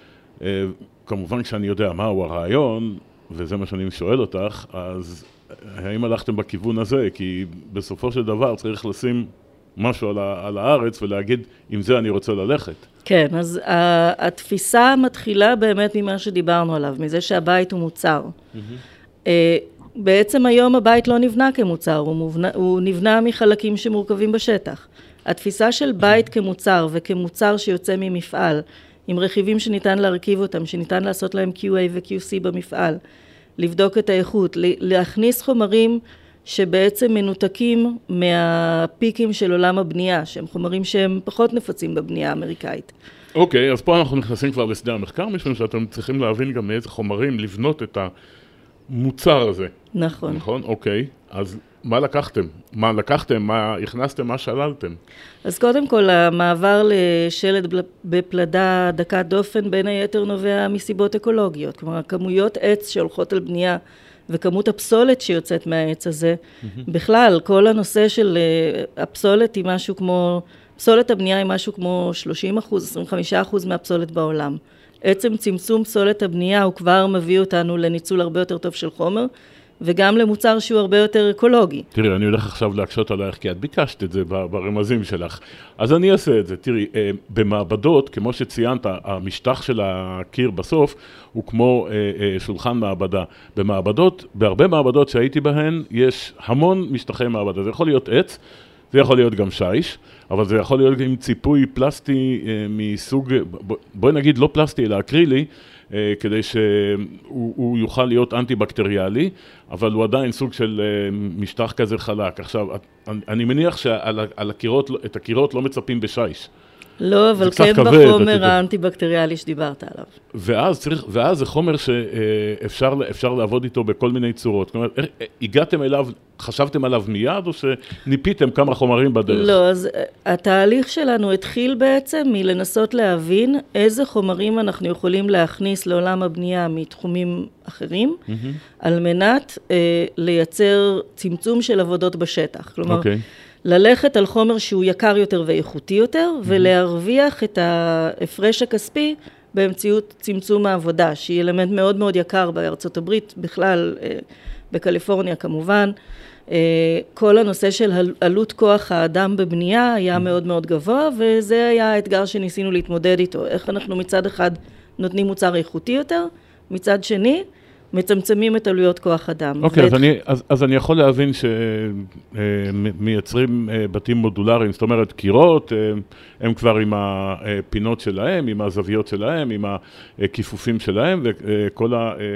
כמובן כשאני יודע מהו הרעיון, וזה מה שאני שואל אותך, אז האם הלכתם בכיוון הזה? כי בסופו של דבר צריך לשים משהו על, על הארץ ולהגיד, עם זה אני רוצה ללכת. כן, אז התפיסה מתחילה באמת ממה שדיברנו עליו, מזה שהבית הוא מוצר. Mm-hmm. בעצם היום הבית לא נבנה כמוצר, הוא, מובנה, הוא נבנה מחלקים שמורכבים בשטח. התפיסה של בית כמוצר וכמוצר שיוצא ממפעל, עם רכיבים שניתן להרכיב אותם, שניתן לעשות להם קיו איי ו-קיו סי במפעל, לבדוק את האיכות, להכניס חומרים שבעצם מנותקים מהפיקים של עולם הבנייה, שהם חומרים שהם פחות נפוצים בבנייה האמריקאית. אוקיי, אז פה אנחנו נכנסים כבר לשדה המחקר, משום שאתם צריכים להבין גם מאיזה חומרים לבנות את המוצר הזה. נכון. נכון? אוקיי. אז מה לקחתם? מה לקחתם? מה הכנסתם? מה שללתם? אז קודם כל, המעבר לשלד בפלדה דקת דופן בין היתר נובע מסיבות אקולוגיות. כלומר, כמויות עץ שהולכות על בנייה וכמות הפסולת שיוצאת מהעץ הזה, mm-hmm. בכלל, כל הנושא של הפסולת היא משהו כמו, פסולת הבנייה היא משהו כמו שלושים אחוז, עשרים וחמישה אחוז מהפסולת בעולם. עצם צמצום פסולת הבנייה הוא כבר מביא אותנו לניצול הרבה יותר טוב של חומר, וגם למוצר שהוא הרבה יותר אקולוגי. תראי, אני הולך עכשיו להקשות עלייך, כי את ביקשת את זה ברמזים שלך. אז אני אעשה את זה. תראי, במעבדות, כמו שציינת, המשטח של הקיר בסוף, הוא כמו שולחן מעבדה. במעבדות, בהרבה מעבדות שהייתי בהן, יש המון משטחי מעבדה. זה יכול להיות עץ, זה יכול להיות גם שיש, אבל זה יכול להיות עם ציפוי פלסטי מסוג, בואי נגיד לא פלסטי, אלא אקרילי, כדי שהוא יוכל להיות אנטי-בקטריאלי, אבל הוא עדיין סוג של משטח כזה חלק. עכשיו, אני מניח שעל הקירות, את הקירות לא מצפים בשיש. לא, אבל כן בחומר האנטי-בקטריאלי שדיברת עליו. ואז צריך, ואז זה חומר שאפשר, אפשר לעבוד איתו בכל מיני צורות. כלומר, הגעתם אליו, חשבתם עליו מיד, או שניפיתם כמה חומרים בדרך? לא, אז התהליך שלנו התחיל בעצם מלנסות להבין איזה חומרים אנחנו יכולים להכניס לעולם הבנייה מתחומים אחרים, mm-hmm. על מנת אה, לייצר צמצום של עבודות בשטח. כלומר, okay. ללכת על חומר שהוא יקר יותר ואיכותי יותר, mm-hmm. ולהרוויח את ההפרש הכספי באמצעות צמצום העבודה, שהיא אלמנט מאוד מאוד יקר בארצות הברית, בכלל בקליפורניה כמובן. כל הנושא של עלות כוח האדם בבנייה היה mm-hmm. מאוד מאוד גבוה, וזה היה האתגר שניסינו להתמודד איתו. איך אנחנו מצד אחד נותנים מוצר איכותי יותר, מצד שני, מצמצמים את עלויות כוח אדם. אוקיי, אז אני, אז, אז אני יכול להבין שמייצרים בתים מודולריים, זאת אומרת, קירות, הם כבר עם הפינות שלהם, עם הזוויות שלהם, עם הכיפופים שלהם, וכל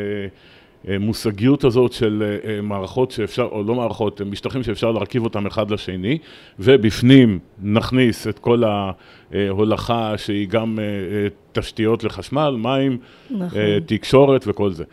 המושגיות הזאת של מערכות שאפשר, או לא מערכות, משטחים שאפשר להרכיב אותם אחד לשני, ובפנים נכניס את כל ההולכה שהיא גם תשתיות לחשמל, מים, נכון. תקשורת וכל זה.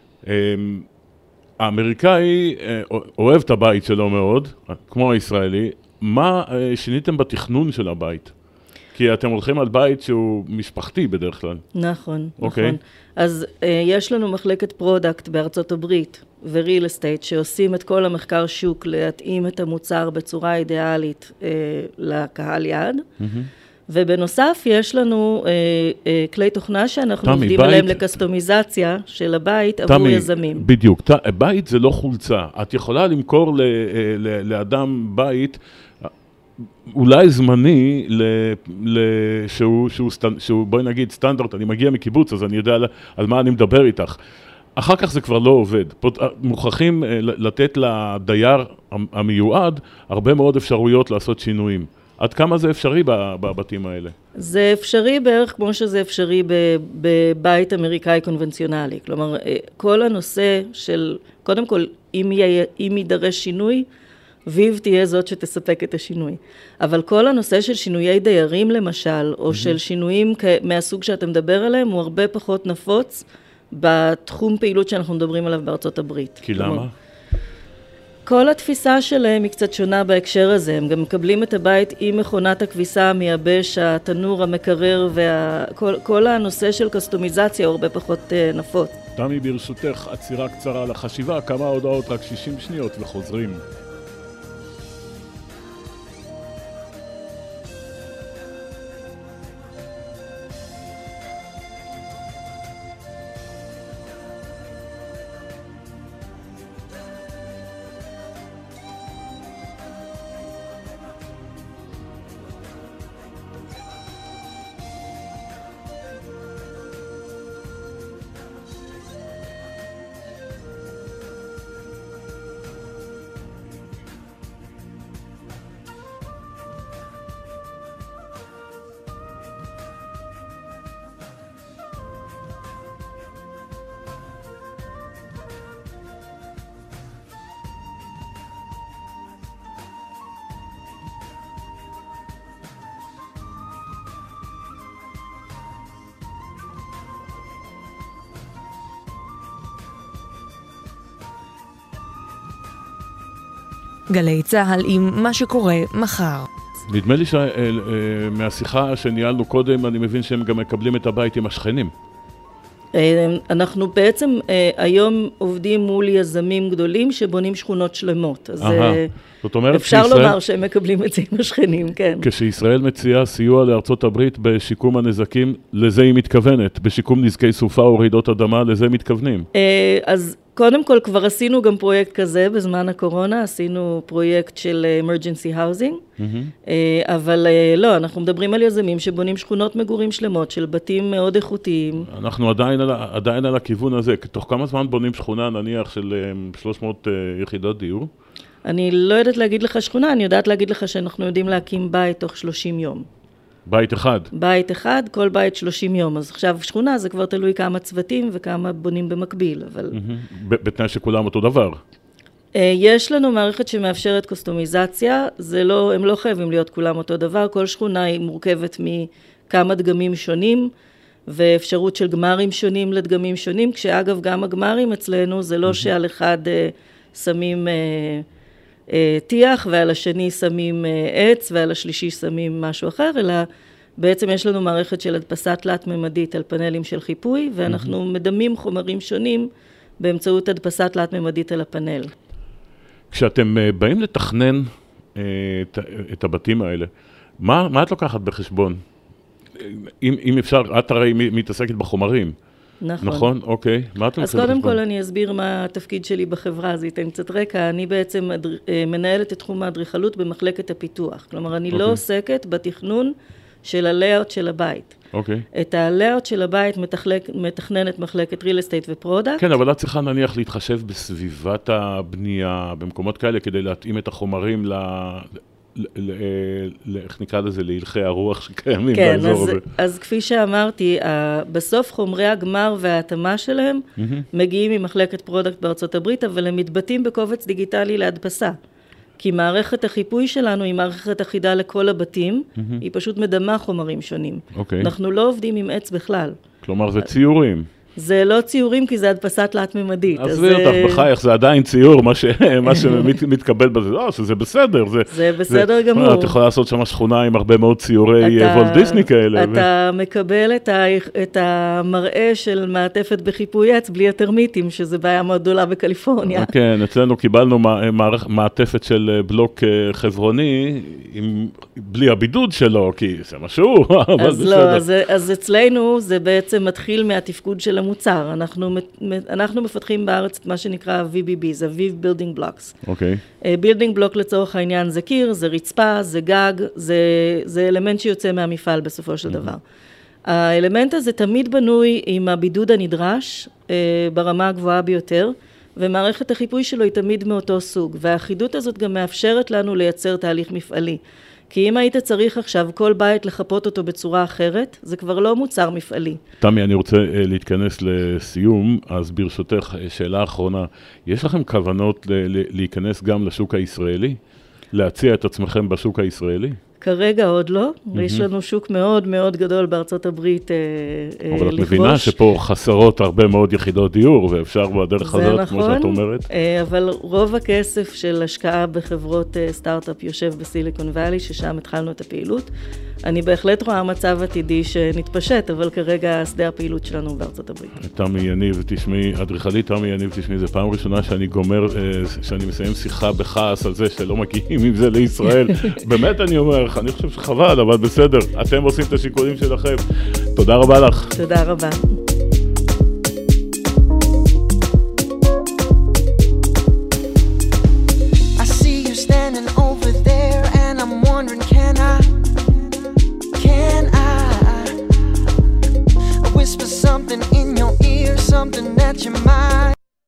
האמריקאי אוהב את הבית שלו מאוד, כמו הישראלי. מה שיניתם בתכנון של הבית? כי אתם הולכים על בית שהוא משפחתי בדרך כלל. נכון, נכון. אז יש לנו מחלקת פרודקט בארצות הברית וריל אסטייט שעושים את כל המחקר שוק להתאים את המוצר בצורה אידיאלית לקהל יעד. ובנוסף יש לנו אה, אה, כלי תוכנה שאנחנו תמי, עובדים בית, עליהם לקסטומיזציה של הבית תמי, עבור יזמים. בדיוק, ת, בית זה לא חולצה. את יכולה למכור ל, ל, לאדם בית אולי זמני ל, ל, שהוא, שהוא, שהוא, בואי נגיד סטנדרט, אני מגיע מקיבוץ אז אני יודע על, על מה אני מדבר איתך. אחר כך זה כבר לא עובד. מוכרחים לתת לדייר המיועד הרבה מאוד אפשרויות לעשות שינויים. עד כמה זה אפשרי בבתים האלה? זה אפשרי בערך כמו שזה אפשרי בבית אמריקאי קונבנציונלי. כלומר, כל הנושא של, קודם כל, אם יידרש שינוי, ויב תהיה זאת שתספק את השינוי. אבל כל הנושא של שינויי דיירים למשל, או של שינויים מהסוג שאתה מדבר עליהם, הוא הרבה פחות נפוץ בתחום פעילות שאנחנו מדברים עליו בארצות הברית. כי למה? כל התפיסה שלהם היא קצת שונה בהקשר הזה. הם גם מקבלים את הבית עם מכונת הכביסה, המייבש, התנור, המקרר, וכל כל הנושא של קסטומיזציה הוא הרבה פחות נפוץ. תמי, ברשותך, עצירה קצרה לחשיבה, כמה הודעות, רק שישים שניות וחוזרים. גלי צהל עם מה שקורה מחר. נדמה לי שמהשיחה שניהלנו קודם, אני מבין שהם גם מקבלים את הבית עם השכנים. אנחנו בעצם היום עובדים מול יזמים גדולים שבונים שכונות שלמות. אז זאת אומרת אפשר שישראל... לומר שהם מקבלים את זה עם השכנים, כן. כשישראל מציעה סיוע לארצות הברית בשיקום הנזקים, לזה היא מתכוונת. בשיקום נזקי סופה או רעידות אדמה, לזה מתכוונים. אז קודם כל כבר עשינו גם פרויקט כזה בזמן הקורונה, עשינו פרויקט של emergency housing, mm-hmm. אבל לא, אנחנו מדברים על יזמים שבונים שכונות מגורים שלמות של בתים מאוד איכותיים. אנחנו עדיין על, עדיין על הכיוון הזה. תוך כמה זמן בונים שכונה נניח של שלוש מאות יחידות דיור? אני לא יודעת להגיד לך שכונה, אני יודעת להגיד לך שאנחנו יודעים להקים בית תוך שלושים יום. בית אחד? בית אחד, כל בית שלושים יום. אז עכשיו שכונה זה כבר תלוי כמה צוותים וכמה בונים במקביל, אבל... בתנאי שכולם אותו דבר. יש לנו מערכת שמאפשרת קוסטומיזציה, זה לא, הם לא חייבים להיות כולם אותו דבר, כל שכונה היא מורכבת מכמה דגמים שונים, ואפשרות של גמרים שונים לדגמים שונים, כשאגב גם הגמרים אצלנו זה לא שעל אחד שמים... תיח, ועל השני שמים עץ, ועל השלישי שמים משהו אחר, אלא בעצם יש לנו מערכת של הדפסת תלת-ממדית על פאנלים של חיפוי, ואנחנו mm-hmm. מדמים חומרים שונים באמצעות הדפסת תלת-ממדית על הפאנל. כשאתם באים לתכנן את, את הבתים האלה, מה, מה את לוקחת בחשבון? אם, אם אפשר, את הרי מתעסקת בחומרים. נכון. נכון, אוקיי. מה אתם אז קודם כל אני אסביר מה התפקיד שלי בחברה, זה ייתן קצת רקע. אני בעצם מנהלת את תחום האדריכלות במחלקת הפיתוח. כלומר, אני לא עוסקת בתכנון של הלייאוט של הבית. אוקיי. את הלייאוט של הבית מתכננת מחלקת real estate ופרודקט. כן, אבל את צריכה נניח להתחשב בסביבת הבנייה, במקומות כאלה, כדי להתאים את החומרים ל... איך נקרא לזה, להלכי הרוח שקיימים באזור הזה. כן, אז כפי שאמרתי, בסוף חומרי הגמר וההתאמה שלהם מגיעים ממחלקת פרודקט בארצות הברית, אבל הם מתבטאים בקובץ דיגיטלי להדפסה. כי מערכת החיפוי שלנו היא מערכת אחידה לכל הבתים, היא פשוט מדמה חומרים שונים. אנחנו לא עובדים עם עץ בכלל. כלומר, זה ציורים. זה לא ציורים, כי זה הדפסת תלת-ממדית. אז זה אותך בחייך, זה עדיין ציור, מה שמתקבל בזה, לא, שזה בסדר. זה בסדר גמור. את יכולה לעשות שם שכונה עם הרבה מאוד ציורי וולט דיסני כאלה. אתה מקבל את המראה של מעטפת בחיפוי עץ, בלי הטרמיטים, שזה בעיה מאוד גדולה בקליפורניה. כן, אצלנו קיבלנו מעטפת של בלוק חברוני, בלי הבידוד שלו, כי זה משהו, אבל בסדר. אז לא, אז אצלנו זה בעצם מתחיל מהתפקוד של המוצר. אנחנו, אנחנו מפתחים בארץ את מה שנקרא וי בי בי, זה Viv Building Blocks. אוקיי. Building Block לצורך העניין זה קיר, זה רצפה, זה גג, זה, זה אלמנט שיוצא מהמפעל בסופו של דבר. האלמנט הזה תמיד בנוי עם הבידוד הנדרש ברמה הגבוהה ביותר, ומערכת החיפוי שלו היא תמיד מאותו סוג, והאחידות הזאת גם מאפשרת לנו לייצר תהליך מפעלי. כי אם היית צריך עכשיו כל בית לחפות אותו בצורה אחרת, זה כבר לא מוצר מפעלי. תמי, אני רוצה להתכנס לסיום, אז ברשותך, שאלה אחרונה. יש לכם כוונות להיכנס גם לשוק הישראלי? להציע את עצמכם בשוק הישראלי? כרגע עוד לא, ויש לנו שוק מאוד מאוד גדול בארצות הברית לכבוש. אבל את מבינה שפה חסרות הרבה מאוד יחידות דיור, ואפשר בדרך הזאת, כמו שאת אומרת. אבל רוב הכסף של השקעה בחברות סטארט-אפ יושב בסיליקון ואלי, ששם התחלנו את הפעילות. אני בהחלט רואה מצב עתידי שנתפשט, אבל כרגע שדה הפעילות שלנו בארצות הברית. תמי יניב, תשמעי, אדריכלית תמי יניב, תשמעי, זה פעם ראשונה שאני גומר, שאני מסיים שיחה בכעס על זה שלא מגיעים עם זה לישראל. באמת אני אומר, אני חושב שחבל, אבל בסדר, אתם עושים את השיקולים שלכם. תודה רבה לך. תודה רבה. I see you standing over there and I'm wondering, can I, can I whisper something in your ear, something that you might.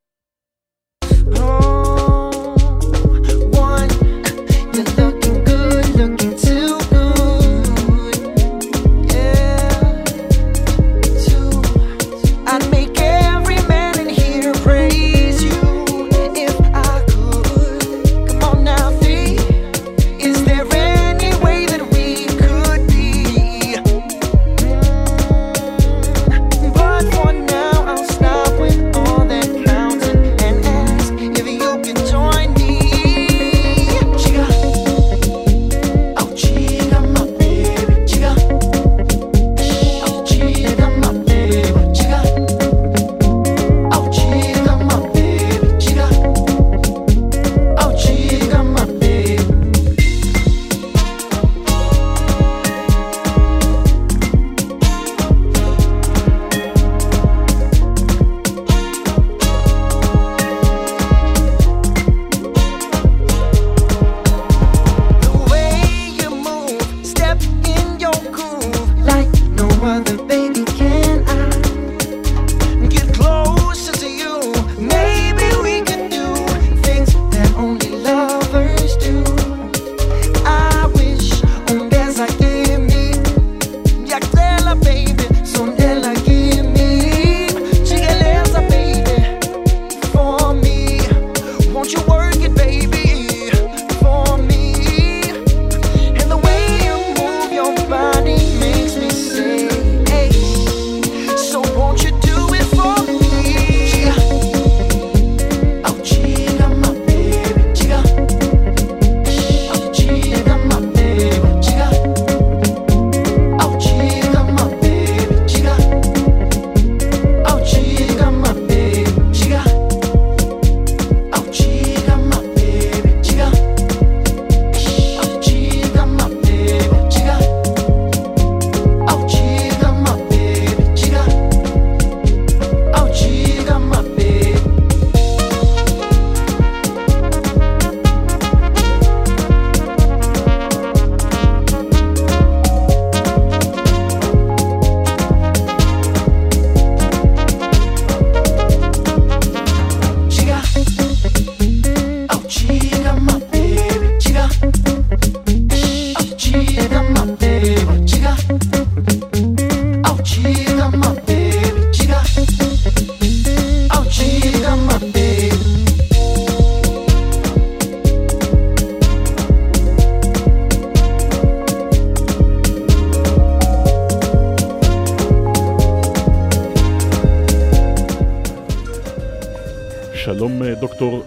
שלום דוקטור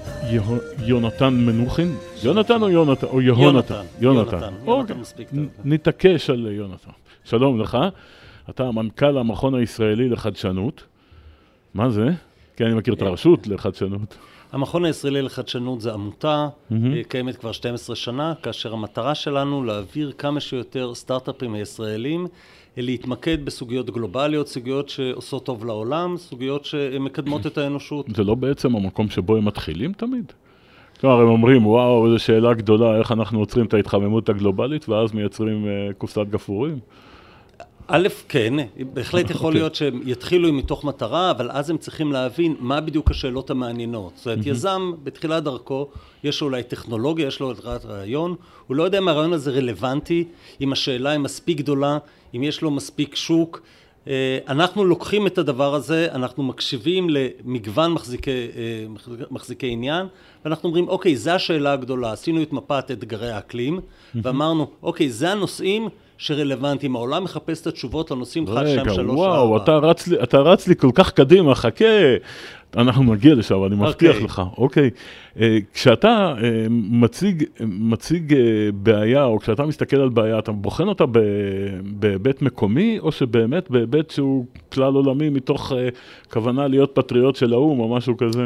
יונתן מנוחין. יונתן או יונתן? או יהונתן? יונתן. יונתן מספיק טוב. נתעקש על יונתן. שלום לך. אתה מנכ"ל המכון הישראלי לחדשנות. מה זה? כי אני מכיר את הרשות לחדשנות. המכון הישראלי לחדשנות זה עמותה, קיימת כבר שתים עשרה שנה, כאשר המטרה שלנו להעביר כמה שיותר סטארט-אפים הישראלים, להתמקד בסוגיות גלובליות, סוגיות שעושות טוב לעולם, סוגיות שמקדמות את האנושות. זה לא בעצם המקום שבו הם מתחילים תמיד? כלומר, הם אומרים, וואו, איזו שאלה גדולה, איך אנחנו עוצרים את ההתחממות הגלובלית, ואז מייצרים קופסת גפרורים? א', כן, בהחלט יכול להיות שהם יתחילו מתוך מטרה, אבל אז הם צריכים להבין מה בדיוק השאלות המעניינות. זאת אומרת, יזם בתחילת דרכו, יש לו אולי טכנולוגיה, יש לו רעיון, הוא לא יודע אם הרעיון הזה רלוונטי, אם השאלה היא מספיק גדולה, אם יש לו מספיק שוק. אנחנו לוקחים את הדבר הזה, אנחנו מקשיבים למגוון מחזיקי, מחזיקי עניין, ואנחנו אומרים, אוקיי, זו השאלה הגדולה, עשינו את מפת אתגרי האקלים, ואמרנו, אוקיי, זה הנושאים שרלוונטיים, העולם מחפש את התשובות לנושאים אחד, שם, שלוש, ארבע. וואו, אתה רץ לי, אתה רץ לי כל כך קדימה, חכה, אנחנו נגיע לשם, אני מבטיח okay. לך. אוקיי, uh, כשאתה uh, מציג, מציג uh, בעיה, או כשאתה מסתכל על בעיה, אתה בוחן אותה בהיבט מקומי, או שבאמת בהיבט שהוא כלל עולמי, מתוך uh, כוונה להיות פטריוט של האום, או משהו כזה?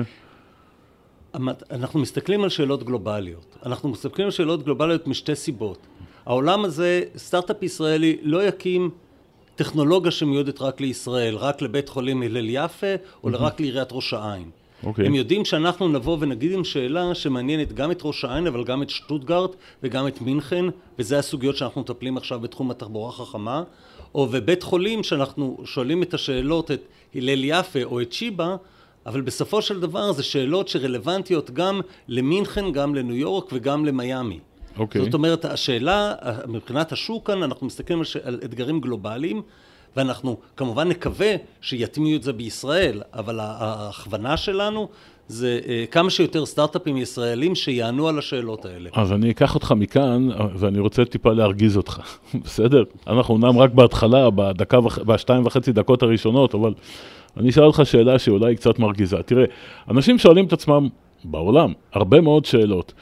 אנחנו מסתכלים על שאלות גלובליות. אנחנו מסתכלים על שאלות גלובליות משתי סיבות. העולם הזה, סטארט-אפ ישראלי לא יקים טכנולוגיה שמיועדת רק לישראל, רק לבית חולים הלל יפה, או רק לעיריית ראש העין. Okay. הם יודעים שאנחנו נבוא ונגיד עם שאלה שמעניינת גם את ראש העין, אבל גם את שטוטגרט וגם את מינכן, וזה הסוגיות שאנחנו מטפלים עכשיו בתחום התחבורה החכמה, או בבית חולים שאנחנו שואלים את השאלות, את הלל יפה או את שיבה, אבל בסופו של דבר זה שאלות שרלוונטיות גם למינכן, גם לניו יורק וגם למיימי. Okay. זאת אומרת, השאלה, מבחינת השוק כאן, אנחנו מסתכלים על, ש... על אתגרים גלובליים, ואנחנו כמובן נקווה שיטמיעו את זה בישראל, אבל ההכוונה שלנו זה כמה שיותר סטארט-אפים ישראלים שיענו על השאלות האלה. אז אני אקח אותך מכאן, ואני רוצה טיפה להרגיז אותך, בסדר? אנחנו נעם רק בהתחלה, בדקה, בשתיים וחצי דקות הראשונות, אבל אני אשאל אותך שאלה שאולי קצת מרגיזה. תראה, אנשים שואלים את עצמם בעולם, הרבה מאוד שאלות.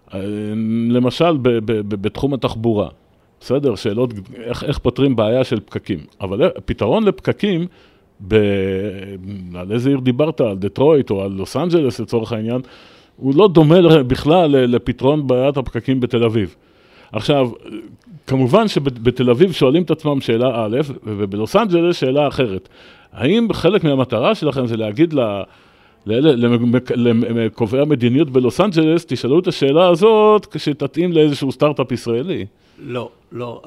למשל, ב- ב- ב- בתחום התחבורה, בסדר, שאלות איך, איך פותרים בעיה של פקקים. אבל פתרון לפקקים, ב- על איזה עיר דיברת, על דטרויט או על לוס אנג'לס לצורך העניין, הוא לא דומה בכלל לפתרון בעיית הפקקים בתל אביב. עכשיו, כמובן שבתל אביב שואלים את עצמם שאלה א', ובלוס אנג'לס שאלה אחרת. האם חלק מהמטרה שלכם זה להגיד לה, לקובעי המדיניות בלוס אנג'לס, תשאלו את השאלה הזאת כשתתאים לאיזשהו סטארט-אפ ישראלי? לא, לא.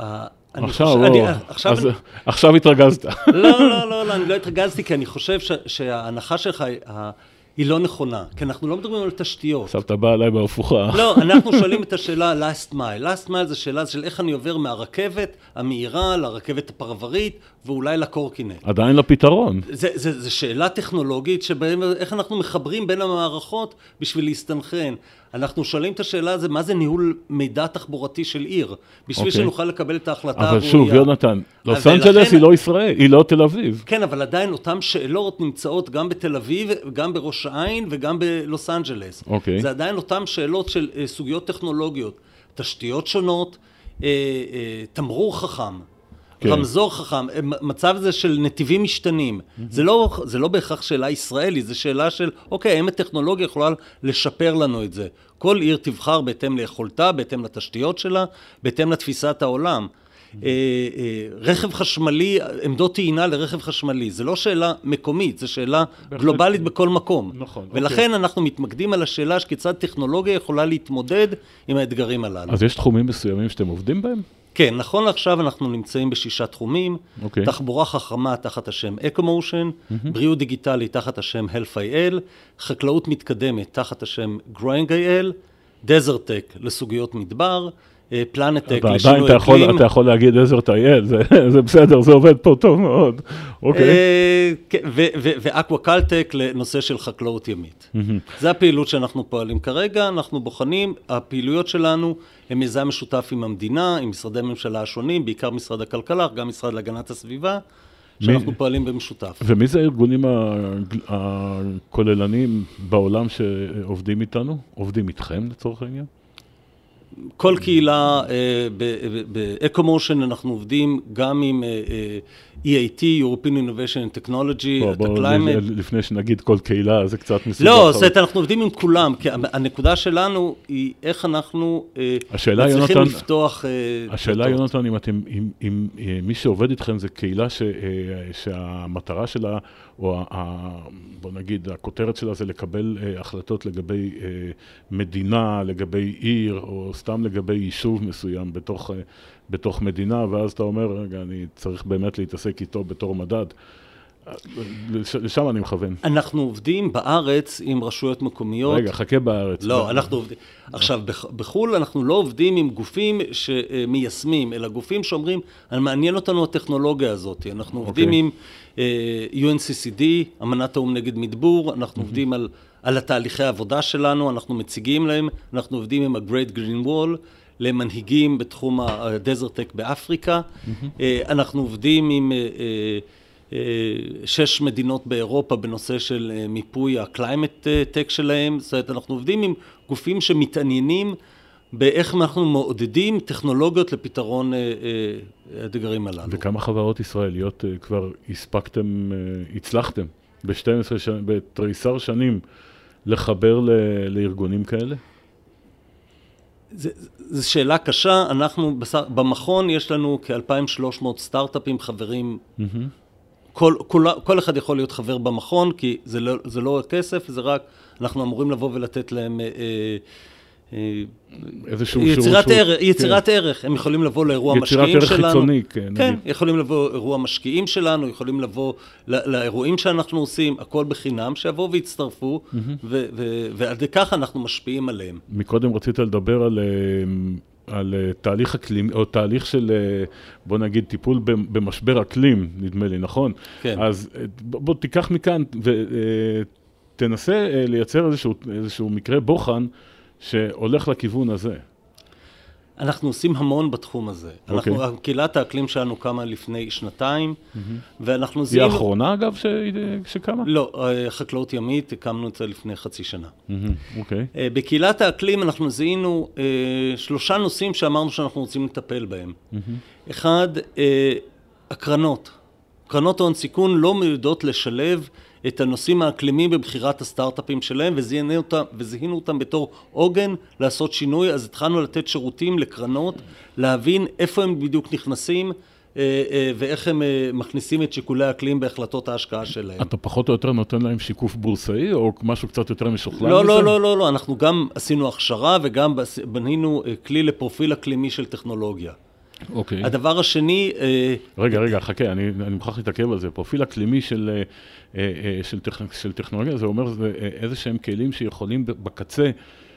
עכשיו התרגזת. לא, לא, לא, אני לא התרגזתי, כי אני חושב שההנחה שלך היא לא נכונה, כי אנחנו לא מדברים על תשתיות. עכשיו אתה בא עליי בהפוכה. לא, אנחנו שואלים את השאלה last mile. last mile זה שאלה של איך אני עובר מהרכבת המהירה לרכבת הפרברית, ואולי לקורקינט. עדיין לפתרון. זה, זה, זה שאלה טכנולוגית שבהם איך אנחנו מחברים בין המערכות בשביל להסתנכרן. אנחנו שואלים את השאלה הזה, מה זה ניהול מידע תחבורתי של עיר? בשביל okay. שנוכל לקבל את ההחלטה אבל הראויה. שוב, יונתן, לוס אנג'לס היא לא ישראל, היא לא תל אביב. כן, אבל עדיין אותן שאלות נמצאות גם בתל אביב, גם בראש העין וגם בלוס אנג'לס. Okay. זה עדיין אותן שאלות של uh, סוגיות טכנולוגיות, תשתיות שונות, uh, uh, תמרור חכם. כן. רמזור חכם, מצב זה של נתיבים משתנים. Mm-hmm. זה לא, זה לא בהכרח שאלה ישראלית, זה שאלה של, אוקיי, האם הטכנולוגיה יכולה לשפר לנו את זה? כל עיר תבחר בהתאם ליכולתה, בהתאם לתשתיות שלה, בהתאם לתפיסת העולם. Mm-hmm. אה, אה, רכב חשמלי, עמדות טעינה לרכב חשמלי, זה לא שאלה מקומית, זה שאלה גלובלית בכל מקום. נכון. ולכן אוקיי. אנחנו מתמקדים על השאלה שכיצד טכנולוגיה יכולה להתמודד עם האתגרים הללו. אז יש תחומים מסוימים שאתם עובדים בהם? כן, נכון לעכשיו אנחנו נמצאים בשישה תחומים, okay. תחבורה חכמה תחת השם אקומושן, mm-hmm. בריאות דיגיטלי תחת השם Health איי אל, חקלאות מתקדמת תחת השם Growing איי אל, דזרטק לסוגיות מדבר, פלנטק לשינוי אקלים. אתה יכול להגיד דזרט איי אל, זה בסדר, זה עובד פה טוב מאוד. ואקוואקלטק לנושא של חקלאות ימית. זה הפעילות שאנחנו פועלים כרגע, אנחנו בוחנים, הפעילויות שלנו הם מיזם משותף עם המדינה, עם משרדי ממשלה השונים, בעיקר משרד הכלכלה, גם משרד להגנת הסביבה, שאנחנו פועלים במשותף. ומי זה הארגונים הכוללניים בעולם שעובדים איתנו? עובדים איתכם לצורך העניין? כל קהילה, באקומושן אנחנו עובדים גם עם אי איי טי, European Innovation and Technology, את הקליימט. לפני שנגיד כל קהילה, זה קצת מסוג. לא, אנחנו עובדים עם כולם, כי הנקודה שלנו היא איך אנחנו מצליחים לפתוח. השאלה, יונתן, אם מי שעובד איתכם זה קהילה שהמטרה שלה, או בוא נגיד, הכותרת שלה זה לקבל החלטות לגבי מדינה, לגבי עיר, או סתם לגבי יישוב מסוים בתוך, בתוך מדינה, ואז אתה אומר, רגע, אני צריך באמת להתעסק איתו בתור מדד. לשם אני מכוון. אנחנו עובדים בארץ עם רשויות מקומיות. רגע, חכה בארץ. לא, אנחנו עובדים. עכשיו, בחול אנחנו לא עובדים עם גופים שמיישמים, אלא גופים שאומרים, מעניין אותנו הטכנולוגיה הזאת. אנחנו עובדים עם יו אן סי סי די, אמנת האו"ם נגד מדבור, אנחנו עובדים על, על התהליכי העבודה שלנו, אנחנו מציגים להם, אנחנו עובדים עם ה-Great Green Wall, למנהיגים בתחום ה-Desert Tech באפריקה, אנחנו עובדים עם שש מדינות באירופה בנושא של מיפוי ה-Climate Tech שלהם, זאת אומרת, אנחנו עובדים עם גופים שמתעניינים באיך אנחנו מעודדים טכנולוגיות לפתרון הדגרים הללו. וכמה חברות ישראליות כבר הספקתם, הצלחתם ב-שתים עשרה שנים, בתריסר שנים לחבר לארגונים כאלה? זו שאלה קשה, אנחנו במכון יש לנו כ-אלפיים ושלוש מאות סטארט-אפים חברים, כל, כל, כל אחד יכול להיות חבר במכון, כי זה לא, זה לא כסף, זה רק, אנחנו אמורים לבוא ולתת להם אה, אה, יצירת, ערך, יצירת כן. ערך, הם יכולים לבוא לאירוע משקיעים שלנו. יצירת ערך חיצוני, כן. כן, נגיד. יכולים לבוא לאירוע משקיעים שלנו, יכולים לבוא לא, לאירועים שאנחנו עושים, הכל בחינם, שיבואו ויצטרפו, mm-hmm. ו, ו, ועד כך אנחנו משפיעים עליהם. מקודם רצית לדבר על... על תהליך אקלים, או תהליך של, בוא נגיד, טיפול במשבר אקלים, נדמה לי, נכון? כן. אז בוא תיקח מכאן ותנסה לייצר איזשהו, איזשהו מקרה בוחן שהולך לכיוון הזה. אנחנו עושים המון בתחום הזה. Okay. אנחנו, קהילת האקלים שלנו קמה לפני שנתיים, mm-hmm. ואנחנו זיהינו... היא האחרונה אגב ש... שקמה? לא, חקלאות ימית, הקמנו את זה לפני חצי שנה. Mm-hmm. Okay. בקהילת האקלים אנחנו זיהינו שלושה נושאים שאמרנו שאנחנו רוצים לטפל בהם. Mm-hmm. אחד, הקרנות. קרנות ההון סיכון לא מיועדות לשלב את הנושאים האקלימיים בבחירת הסטארט-אפים שלהם, וזיהינו אותם, וזיהינו אותם בתור עוגן לעשות שינוי, אז התחלנו לתת שירותים לקרנות, להבין איפה הם בדיוק נכנסים, ואיך הם מכניסים את שיקולי האקלים בהחלטות ההשקעה שלהם. אתה פחות או יותר נותן להם שיקוף בורסאי, או משהו קצת יותר משוכלל לא, מזה? לא, לא, לא, לא, אנחנו גם עשינו הכשרה, וגם בנינו כלי לפרופיל אקלימי של טכנולוגיה. אוקיי. הדבר השני... רגע, רגע, חכה, אני, אני מוכרח להתעכב על זה. פרופיל אקלימי של, של, טכ, של טכנולוגיה, זה אומר זה איזה שהם כלים שיכולים בקצה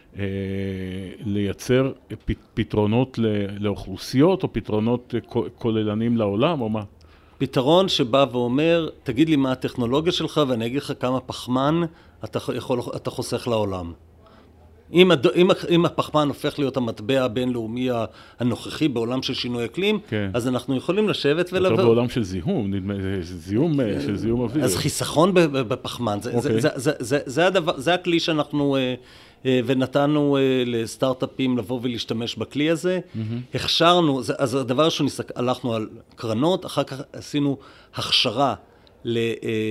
לייצר פתרונות לאוכלוסיות, או פתרונות כוללנים לעולם, או מה? פתרון שבא ואומר, תגיד לי מה הטכנולוגיה שלך, ואני אגיד לך כמה פחמן אתה, יכול, אתה חוסך לעולם. אם, הד... אם, אם הפחמן הופך להיות המטבע הבינלאומי הנוכחי בעולם של שינוי אקלים, כן. אז אנחנו יכולים לשבת ולבוא. יותר בעולם של זיהום, נדמה, זיהום, של זיהום אוויר. אז חיסכון בפחמן, זה, אוקיי. זה, זה, זה, זה, הדבר, זה הכלי שאנחנו, ונתנו לסטארט-אפים לבוא ולהשתמש בכלי הזה. Mm-hmm. הכשרנו, אז הדבר ראשון, הלכנו על קרנות, אחר כך עשינו הכשרה ל...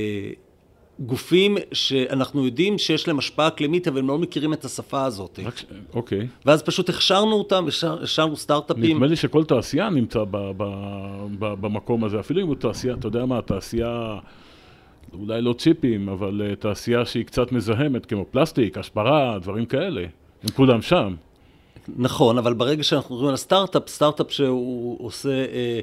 גופים שאנחנו יודעים שיש להם השפעה אקלימית, אבל הם לא מכירים את השפה הזאת. אוקיי. ואז פשוט הכשרנו אותם, הכשרנו סטארט-אפים. נדמה לי שכל תעשייה נמצא ב- ב- ב- במקום הזה. אפילו אם הוא תעשייה, אתה יודע מה, תעשייה, אולי לא צ'יפים, אבל תעשייה שהיא קצת מזהמת, כמו פלסטיק, השפרה, דברים כאלה. הם כולם שם. נכון, אבל ברגע שאנחנו רואים על סטארט-אפ, סטארט-אפ שהוא עושה...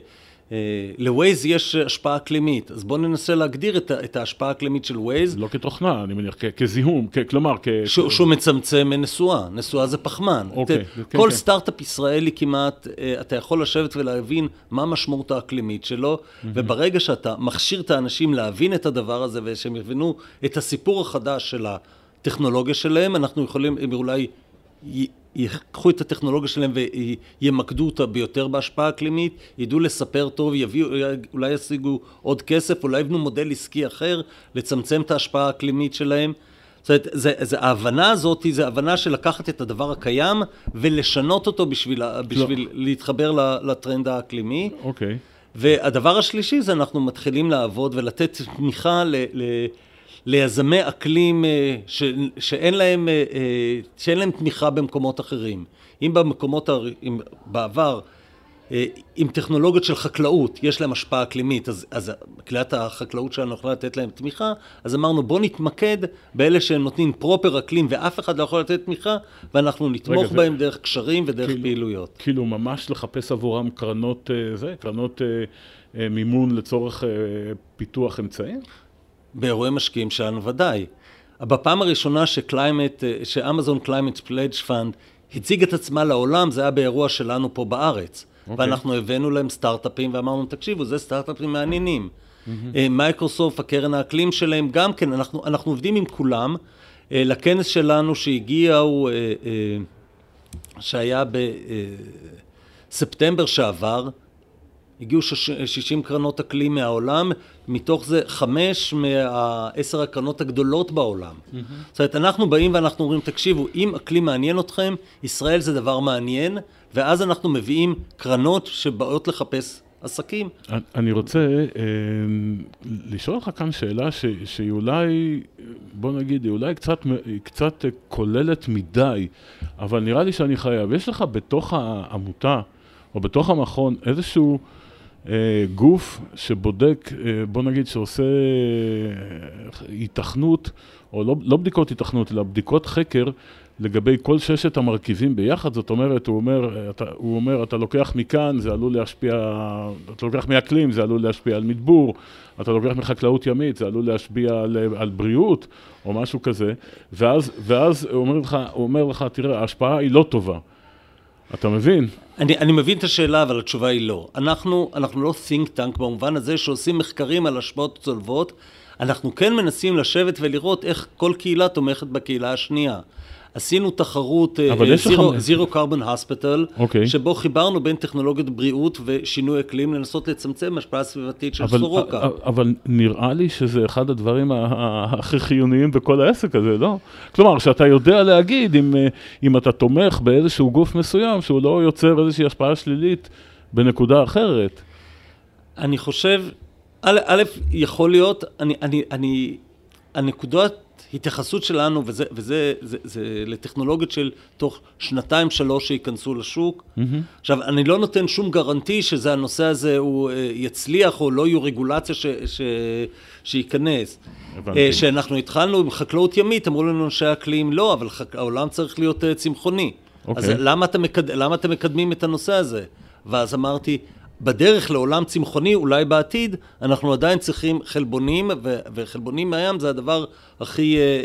לווייז יש השפעה אקלימית, אז בואו ננסה להגדיר את ההשפעה האקלימית של ווייז. לא כתוכנה, אני מניח, כזיהום, כלומר, כ... שהוא מצמצם נשואה, נשואה זה פחמן. כל סטארט-אפ ישראלי כמעט, אתה יכול לשבת ולהבין מה המשמעות האקלימית שלו, וברגע שאתה מכשיר את האנשים להבין את הדבר הזה, ושהם יבינו את הסיפור החדש של הטכנולוגיה שלהם, אנחנו יכולים אולי... ייקחו את הטכנולוגיה שלהם וימקדו אותה ביותר בהשפעה אקלימית, ידעו לספר טוב, יביאו, אולי ישיגו עוד כסף, אולי יבנו מודל עסקי אחר, לצמצם את ההשפעה האקלימית שלהם. זאת אומרת, זה, זה, ההבנה הזאת, זה הבנה של לקחת את הדבר הקיים ולשנות אותו בשביל, בשביל להתחבר לטרנד האקלימי. אוקיי. והדבר השלישי זה אנחנו מתחילים לעבוד ולתת תמיכה ל... ל ליזמי אקלים ש, שאין להם, שאין להם תמיכה במקומות אחרים. אם במקומות, אם בעבר עם טכנולוגיות של חקלאות, יש להם השפעה אקלימית, אז, אז קהילת החקלאות שלנו יכולה לתת להם תמיכה, אז אמרנו בוא נתמקד באלה שהם נותנים פרופר אקלים, ואף אחד לא יכול לתת תמיכה, ואנחנו נתמוך רגע, בהם זה... דרך קשרים ודרך כאילו, פעילויות. כאילו ממש לחפש עבורם קרנות, זה, קרנות מימון לצורך פיתוח אמצעים? באירועי משקיעים שלנו ודאי. בפעם הראשונה שקליימט, שאמזון קליימט פלדג' פאנד הציג את עצמה לעולם, זה היה באירוע שלנו פה בארץ. Okay. ואנחנו הבאנו להם סטארט-אפים ואמרנו, תקשיבו, זה סטארט-אפים מעניינים. Mm-hmm. מייקרוסופט, הקרן האקלים שלהם, גם כן, אנחנו, אנחנו עובדים עם כולם. לכנס שלנו שהגיע הוא, שהיה בספטמבר שעבר, הגיעו שישים קרנות אקלים מהעולם, מתוך זה חמש מהעשר הקרנות הגדולות בעולם. Mm-hmm. זאת אומרת, אנחנו באים ואנחנו אומרים, תקשיבו, אם אקלים מעניין אתכם, ישראל זה דבר מעניין, ואז אנחנו מביאים קרנות שבאות לחפש עסקים. אני רוצה אה, לשאול לך כאן שאלה ש, שהיא אולי, בוא נגיד, היא אולי קצת, קצת כוללת מדי, אבל נראה לי שאני חייב. יש לך בתוך העמותה, או בתוך המכון, איזשהו אה, גוף שבודק, אה, בוא נגיד, שעושה אה, התכנות, או לא, לא בדיקות התכנות, אלא בדיקות חקר, לגבי כל ששת המרכיבים ביחד. זאת אומרת, הוא אומר, אתה, הוא אומר, אתה לוקח מכאן, זה עלול להשפיע, אתה לוקח מאקלים, זה עלול להשפיע על מדבור, אתה לוקח מחקלאות ימית, זה עלול להשפיע על, על בריאות, או משהו כזה, ואז, ואז הוא אומר לך, הוא אומר לך, תראה, ההשפעה היא לא טובה. אתה מבין? אני, אני מבין את השאלה, אבל התשובה היא לא. אנחנו, אנחנו לא think tank במובן הזה שעושים מחקרים על השפעות צולבות, אנחנו כן מנסים לשבת ולראות איך כל קהילה תומכת בקהילה השנייה. עשינו תחרות זירו קרבון הוספיטל, שבו חיברנו בין טכנולוגיות בריאות ושינוי אקלים לנסות לצמצם השפעה סביבתית של סורוקה. אבל נראה לי שזה אחד הדברים הכי חיוניים בכל העסק הזה, לא? כלומר, שאתה יודע להגיד אם אתה תומך באיזשהו גוף מסוים, שהוא לא יוצר איזושהי השפעה שלילית בנקודה אחרת. אני חושב, א', יכול להיות, אני, הנקודות התייחסות שלנו, וזה, וזה זה, זה לטכנולוגיות של תוך שנתיים שלוש שיכנסו לשוק. Mm-hmm. עכשיו, אני לא נותן שום גרנטי שזה הנושא הזה הוא יצליח או לא יהיו רגולציה ש, ש, שיכנס. הבנתי. שאנחנו התחלנו עם חקלאות ימית, אמרו לנו שהאקלים לא, אבל חק... העולם צריך להיות צמחוני. Okay. אז למה אתם, מקד... למה אתם מקדמים את הנושא הזה? ואז אמרתי, בדרך לעולם צמחוני, אולי בעתיד, אנחנו עדיין צריכים חלבונים, ו- וחלבונים מהים זה הדבר הכי, אה,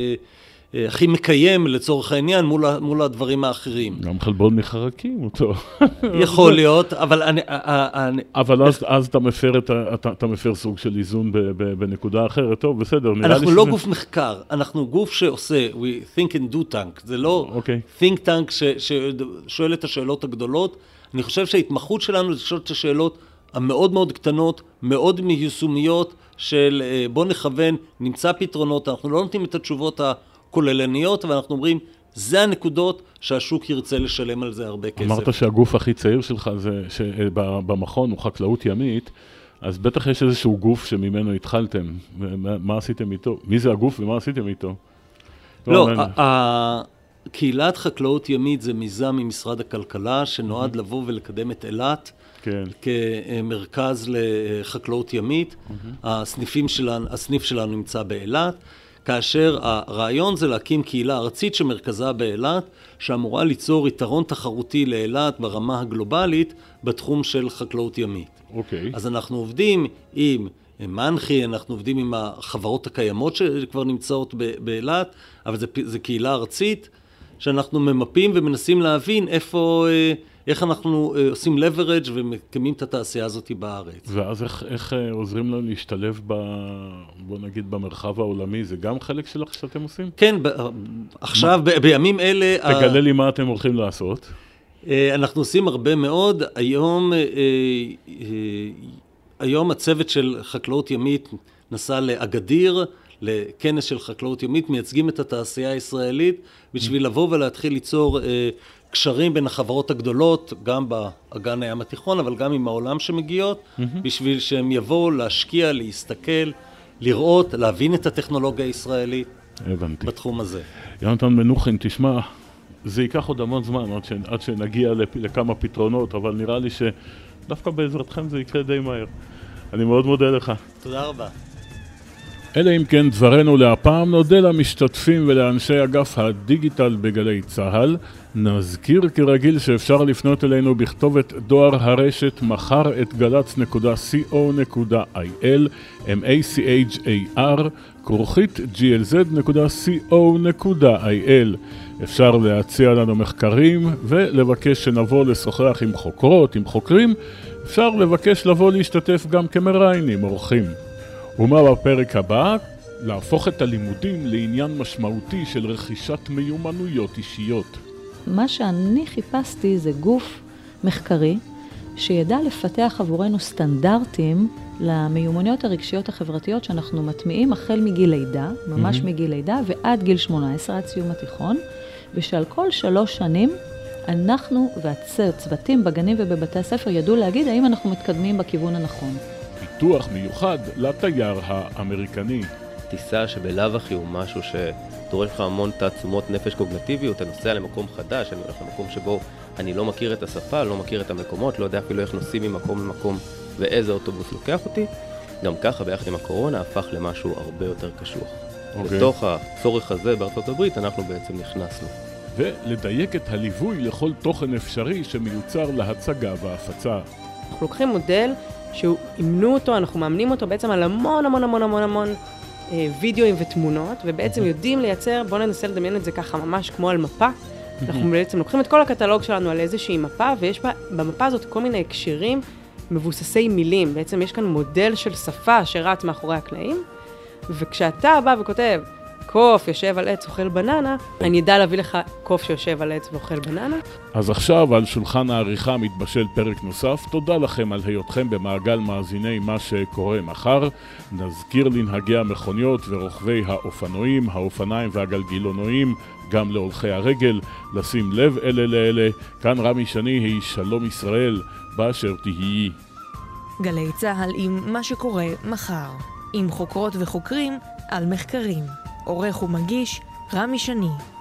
אה, הכי מקיים לצורך העניין מול, מול הדברים האחרים. גם חלבון מחרקים אותו. יכול להיות, אבל אני... אני אבל אז, אז אתה מפר, את, אתה, אתה מפר סוג של איזון ב, ב, בנקודה אחרת. טוב, בסדר. אנחנו לא שזה... גוף מחקר, אנחנו גוף שעושה, we think and do tank. זה לא okay. think tank ש, ששואל את השאלות הגדולות, אני חושב שההתמחות שלנו זה לשאול את השאלות המאוד מאוד קטנות, מאוד מיוסומיות של בוא נכוון, נמצא פתרונות, אנחנו לא נותנים את התשובות הכוללניות, ואנחנו אומרים, זה הנקודות שהשוק ירצה לשלם על זה הרבה כסף. אמרת שהגוף הכי צעיר שלך זה, שבמכון הוא חקלאות ימית, אז בטח יש איזשהו גוף שממנו התחלתם. מה עשיתם איתו? מי זה הגוף ומה עשיתם איתו? לא, ה... קהילת חקלאות ימית זה מיזם ממשרד הכלכלה שנועד mm-hmm. לבוא ולקדם את אילת כן. כמרכז לחקלאות ימית. Mm-hmm. הסניפים שלנו, הסניף שלנו נמצא באילת, כאשר הרעיון זה להקים קהילה ארצית שמרכזה באילת, שאמורה ליצור יתרון תחרותי לאילת ברמה הגלובלית בתחום של חקלאות ימית. אוקיי. אז אנחנו עובדים עם מנחי, אנחנו עובדים עם החברות הקיימות שכבר נמצאות באילת, אבל זה, זה קהילה ארצית, שאנחנו ממפים ומנסים להבין איפה, איך אנחנו עושים leverage ומקמים את התעשייה הזאת בארץ. ואז איך, איך עוזרים לנו להשתלב ב, בוא נגיד, במרחב העולמי? זה גם חלק שלך שאתם עושים? כן, ב, עכשיו, ב, בימים אלה... תגלה ה... לי מה אתם הולכים לעשות. אנחנו עושים הרבה מאוד. היום, היום הצוות של חקלאות ימית נסע לאגדיר, לכנס של חקלאות ימית, מייצגים את התעשייה הישראלית, בשביל לבוא ולהתחיל ליצור אה, קשרים בין החברות הגדולות, גם באגן הים התיכון, אבל גם עם העולם שמגיעות, mm-hmm. בשביל שהם יבואו להשקיע, להסתכל, לראות, להבין את הטכנולוגיה הישראלית. הבנתי. בתחום הזה. יונתן מנוחין, תשמע, זה ייקח עוד המון זמן עד, ש... עד שנגיע לפ... לכמה פתרונות, אבל נראה לי שדווקא בעזרתכם זה יקרה די מהר. אני מאוד מודה לך. תודה רבה. אלה אם כן דברנו להפעם, נודה למשתתפים ולאנשי אגף הדיגיטל בגלי צהל. נזכיר כרגיל שאפשר לפנות אלינו בכתובת דואר הרשת מחר את גלץ נקודה סי או נקודה איי אל, M A C H A R, כרוכית ג'י אל זד נקודה סי או נקודה איי אל. אפשר להציע לנו מחקרים ולבקש שנבוא לשוחח עם חוקרות, עם חוקרים. אפשר לבקש לבוא להשתתף גם כמראיינים, אורחים. ומה בפרק הבא? להפוך את הלימודים לעניין משמעותי של רכישת מיומנויות אישיות. מה שאני חיפשתי זה גוף מחקרי שידע לפתח עבורנו סטנדרטים למיומנויות הרגשיות החברתיות שאנחנו מטמיעים החל מגיל לידה, ממש mm-hmm. מגיל לידה ועד גיל שמונה עשרה, עד סיום התיכון, ושעל כל שלוש שנים אנחנו והצוותים בגנים ובבתי הספר ידעו להגיד האם אנחנו מתקדמים בכיוון הנכון. פיתוח מיוחד לתייר האמריקני. טיסה שבלאו הכי הוא משהו שדורש לך המון תעצומות נפש קוגניטיביות, אתה נוסע למקום חדש, אני הולך למקום שבו אני לא מכיר את השפה, לא מכיר את המקומות, לא יודע אפילו איך נוסעים ממקום למקום ואיזה אוטובוס לוקח אותי. גם ככה ביחד עם הקורונה הפך למשהו הרבה יותר קשוח. Okay. בתוך הצורך הזה בארצות הברית אנחנו בעצם נכנסנו. ולדייק את הליווי לכל תוכן אפשרי שמיוצר להצגה והפצה. אנחנו לוקחים מודל שהוא אימנו אותו, אנחנו מאמנים אותו בעצם על המון המון המון המון המון אה, וידאוים ותמונות, ובעצם יודעים לייצר, בואו ננסה לדמיין את זה ככה ממש כמו על מפה. אנחנו בעצם לוקחים את כל הקטלוג שלנו על איזושהי מפה, ויש בה, במפה הזאת כל מיני הקשרים מבוססי מילים. בעצם יש כאן מודל של שפה שרץ מאחורי הקלעים, וכשאתה בא וכותב, קוף יושב על עץ אוכל בננה, אני אדע להביא לך קוף שיושב על עץ ואוכל בננה. אז עכשיו על שולחן העריכה מתבשל פרק נוסף. תודה לכם על היותכם במעגל מאזיני מה שקורה מחר. נזכיר לנהגי המכוניות ורוכבי האופנועים, האופניים והגלגילונועים, גם להולכי הרגל, לשים לב אלה לאלה. כאן רמי שני, היא שלום ישראל, באשר תהיי. גלי צהל עם מה שקורה מחר, עם חוקרות וחוקרים על מחקרים. עורך ומגיש רמי שני.